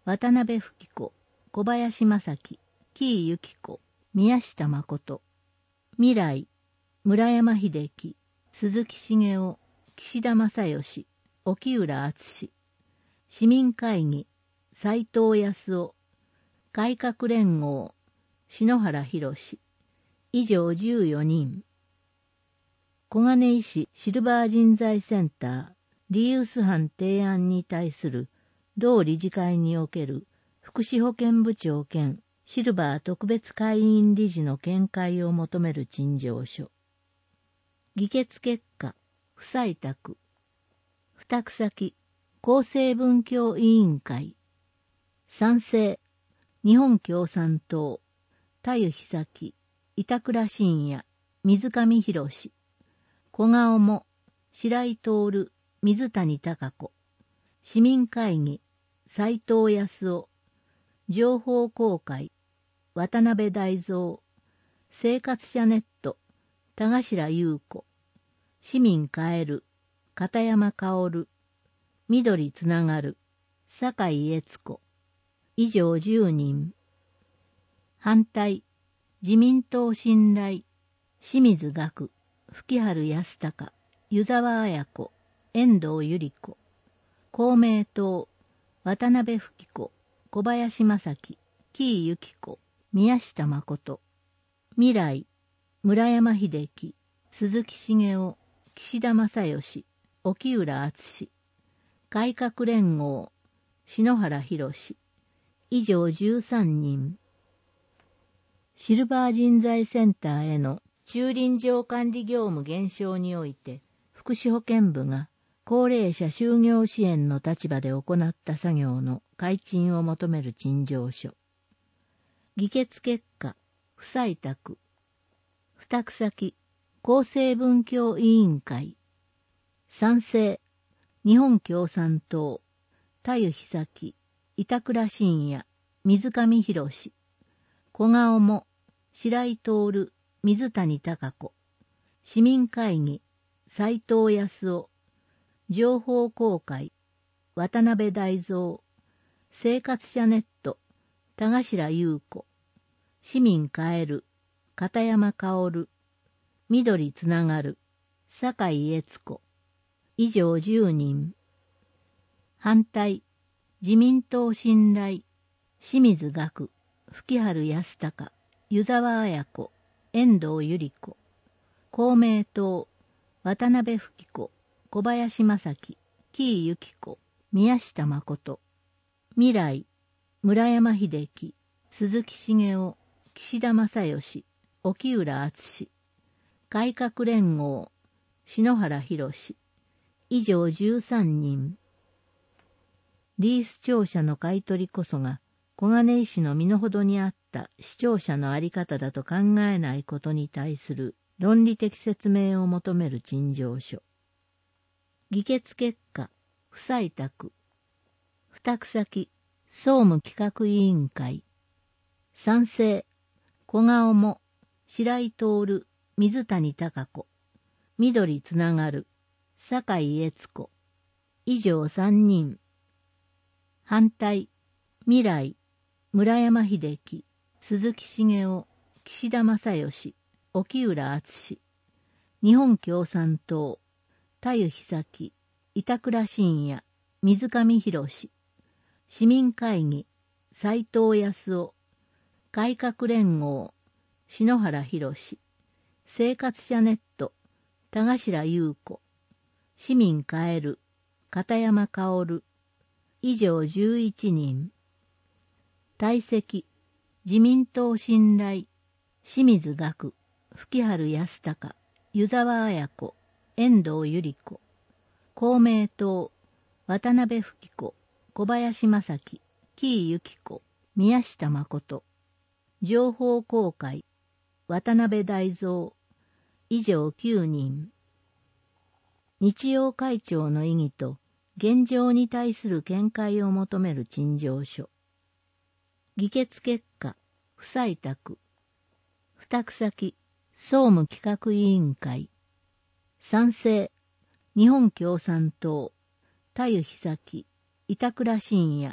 渡辺富子、小林正樹、紀伊由紀子、宮下誠、未来、村山秀樹、鈴木茂雄、岸田正義、沖浦敦、市民会議、斉藤康夫、改革連合、篠原博、以上じゅうよにん。小金井市シルバー人材センターリユース班提案に対する同理事会における福祉保健部長兼シルバー特別会員理事の見解を求める陳情書。議決結果、不採択。付託先、厚生文教委員会。賛成、日本共産党、田湯久樹、板倉信也、水上博史、小顔も、白井徹、水谷貴子、市民会議、斉藤康夫、情報公開、渡辺大蔵、生活者ネット、田頭優子、市民変える、片山薫、緑つながる、酒井悦子、以上じゅうにん。反対、自民党信頼、清水岳、吹春康隆、湯沢綾子、遠藤百合子、公明党、渡辺富子、小林正樹、紀伊由紀子、宮下誠、未来、村山秀樹、鈴木茂雄、岸田正義、沖浦敦、改革連合、篠原博、以上じゅうさんにん。シルバー人材センターへの駐輪場管理業務減少において、福祉保健部が高齢者就業支援の立場で行った作業の改陳を求める陳情書。議決結果、不採択。付託先、厚生文教委員会。賛成、日本共産党、田湯久樹、板倉信也、水上博史、小顔も、白井徹、水谷貴子、市民会議、斉藤康夫、情報公開、渡辺大蔵、生活者ネット、田頭優子、市民変える、片山薫、緑つながる、酒井悦子、以上じゅうにん。反対、自民党信頼、清水岳、吹春康隆、湯沢綾子、遠藤百合子、公明党、渡辺富子、小林正樹、紀伊由紀子、宮下誠、未来、村山秀樹、鈴木茂雄、岸田正義、沖浦敦、改革連合、篠原博、以上じゅうさんにん。リース庁舎の買い取りこそが、小金井市の身の程にあった市庁舎のあり方だと考えないことに対する論理的説明を求める陳情書。議決結果、不採択。付託先、総務企画委員会。賛成、小顔も、白井徹、水谷貴子、緑つながる、酒井悦子、以上さんにん。反対、未来、村山秀樹、鈴木茂雄、岸田正義、沖浦敦、日本共産党、田湯久樹、板倉信也、水上博史、市民会議、斉藤康夫、改革連合、篠原博、生活者ネット、田頭優子、市民変える、片山薫、以上じゅういちにん。退席、自民党信頼、清水岳、吹春康隆、湯沢綾子、遠藤百合子、公明党、渡辺富子、小林正樹、紀伊由紀子、宮下誠、情報公開、渡辺大蔵、以上きゅうにん。日曜会長の異議と現状に対する見解を求める陳情書。議決結果、不採択。付託先、総務企画委員会。賛成、日本共産党、田湯久樹、板倉信也、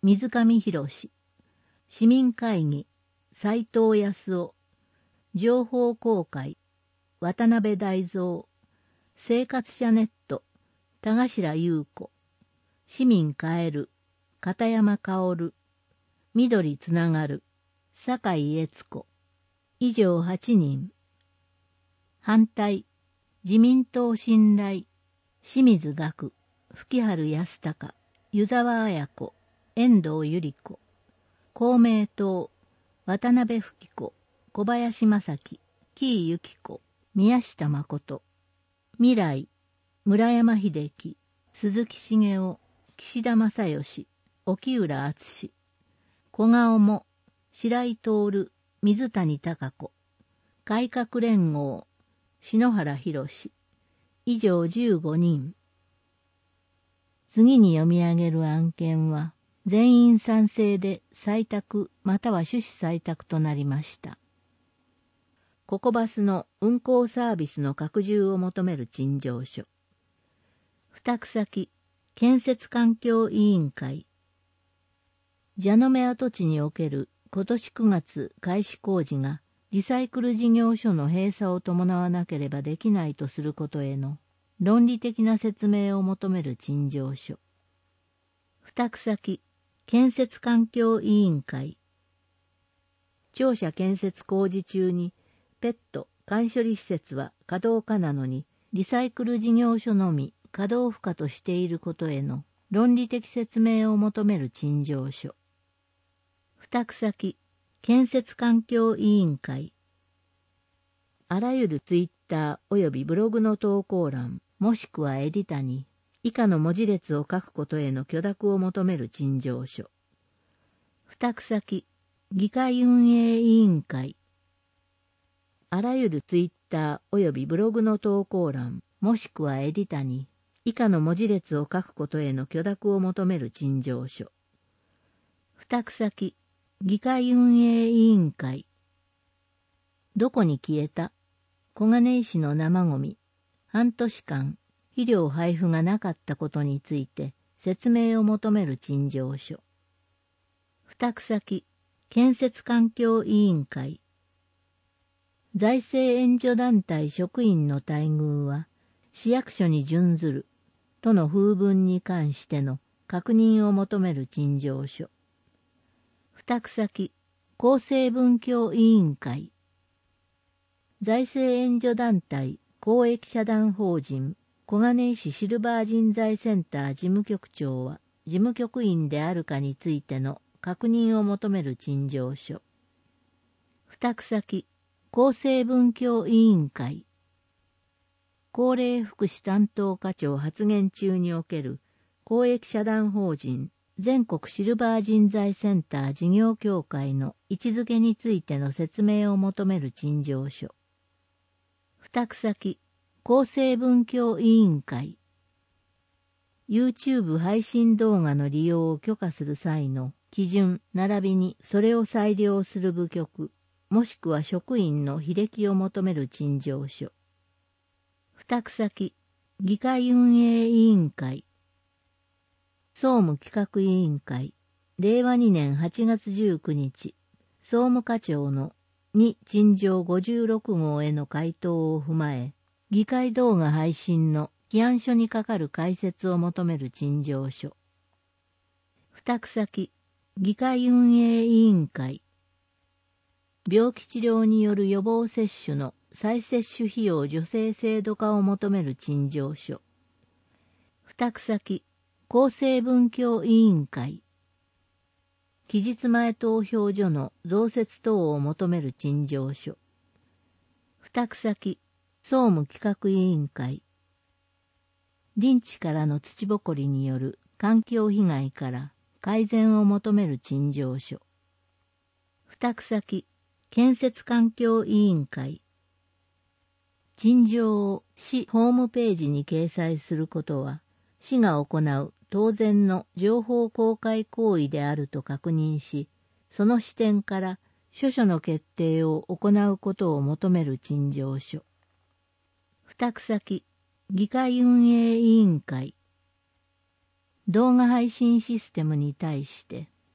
水上博史、市民会議、斉藤康夫、情報公開、渡辺大蔵、生活者ネット、田頭優子、市民変える、片山薫、緑つながる、酒井悦子、以上はちにん。反対、自民党信頼、清水岳、吹春康隆、湯沢綾子、遠藤百合子、公明党、渡辺富子、小林正樹、紀伊由紀子、宮下誠、未来、村山秀樹、鈴木茂夫、岸田正義、沖浦敦、小顔も、白井徹、水谷貴子、改革連合、篠原博、以上じゅうごにん。次に読み上げる案件は、全員賛成で採択または趣旨採択となりました。ココバスの運行サービスの拡充を求める陳情書。付託先、建設環境委員会。蛇の目跡地における今年くがつ開始工事がリサイクル事業所の閉鎖を伴わなければできないとすることへの論理的な説明を求める陳情書。付託先、建設環境委員会。庁舎建設工事中にペット、簡処理施設は稼働可なのにリサイクル事業所のみ稼働不可としていることへの論理的説明を求める陳情書。付託先、建設環境委員会。あらゆるツイッター及びブログの投稿欄、もしくはエディタに以下の文字列を書くことへの許諾を求める陳情書。付託先、議会運営委員会。あらゆるツイッター及びブログの投稿欄、もしくはエディタに以下の文字列を書くことへの許諾を求める陳情書。付託先、議会運営委員会。どこに消えた？小金井市の生ゴミ。半年間、肥料配布がなかったことについて説明を求める陳情書。付託先、建設環境委員会。財政援助団体職員の待遇は市役所に準ずるとの風文に関しての確認を求める陳情書。付託先、厚生文教委員会。財政援助団体公益社団法人小金井市シルバー人材センター事務局長は事務局員であるかについての確認を求める陳情書。付託先、厚生文教委員会。高齢福祉担当課長発言中における公益社団法人全国シルバー人材センター事業協会の位置づけについての説明を求める陳情書。付託先、厚生文教委員会。YouTube 配信動画の利用を許可する際の基準並びにそれを裁量する部局、もしくは職員の非歴を求める陳情書。付託先、議会運営委員会。総務企画委員会、れいわにねんはちがつじゅうくにち、総務課長のに陳情ごじゅうろくごうへの回答を踏まえ、議会動画配信の起案書に係る解説を求める陳情書。付託先、議会運営委員会。病気治療による予防接種の再接種費用助成制度化を求める陳情書。付託先、厚生文教委員会。期日前投票所の増設等を求める陳情書。付託先、総務企画委員会。林地からの土ぼこりによる環境被害から改善を求める陳情書。付託先、建設環境委員会。陳情を市ホームページに掲載することは、市が行う当然の情報公開行為であると確認し、その視点から諸々の決定を行うことを求める陳情書。付託先、議会運営委員会。動画配信システムに対して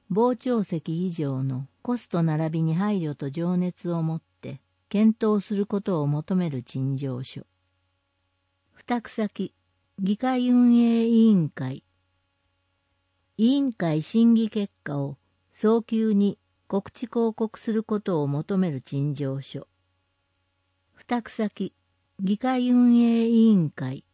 傍聴席以上のコスト並びに配慮と情熱を持って検討することを求める陳情書。付託先、議会運営委員会。委員会審議結果を早急に告知広告することを求める陳情書。付託先、議会運営委員会。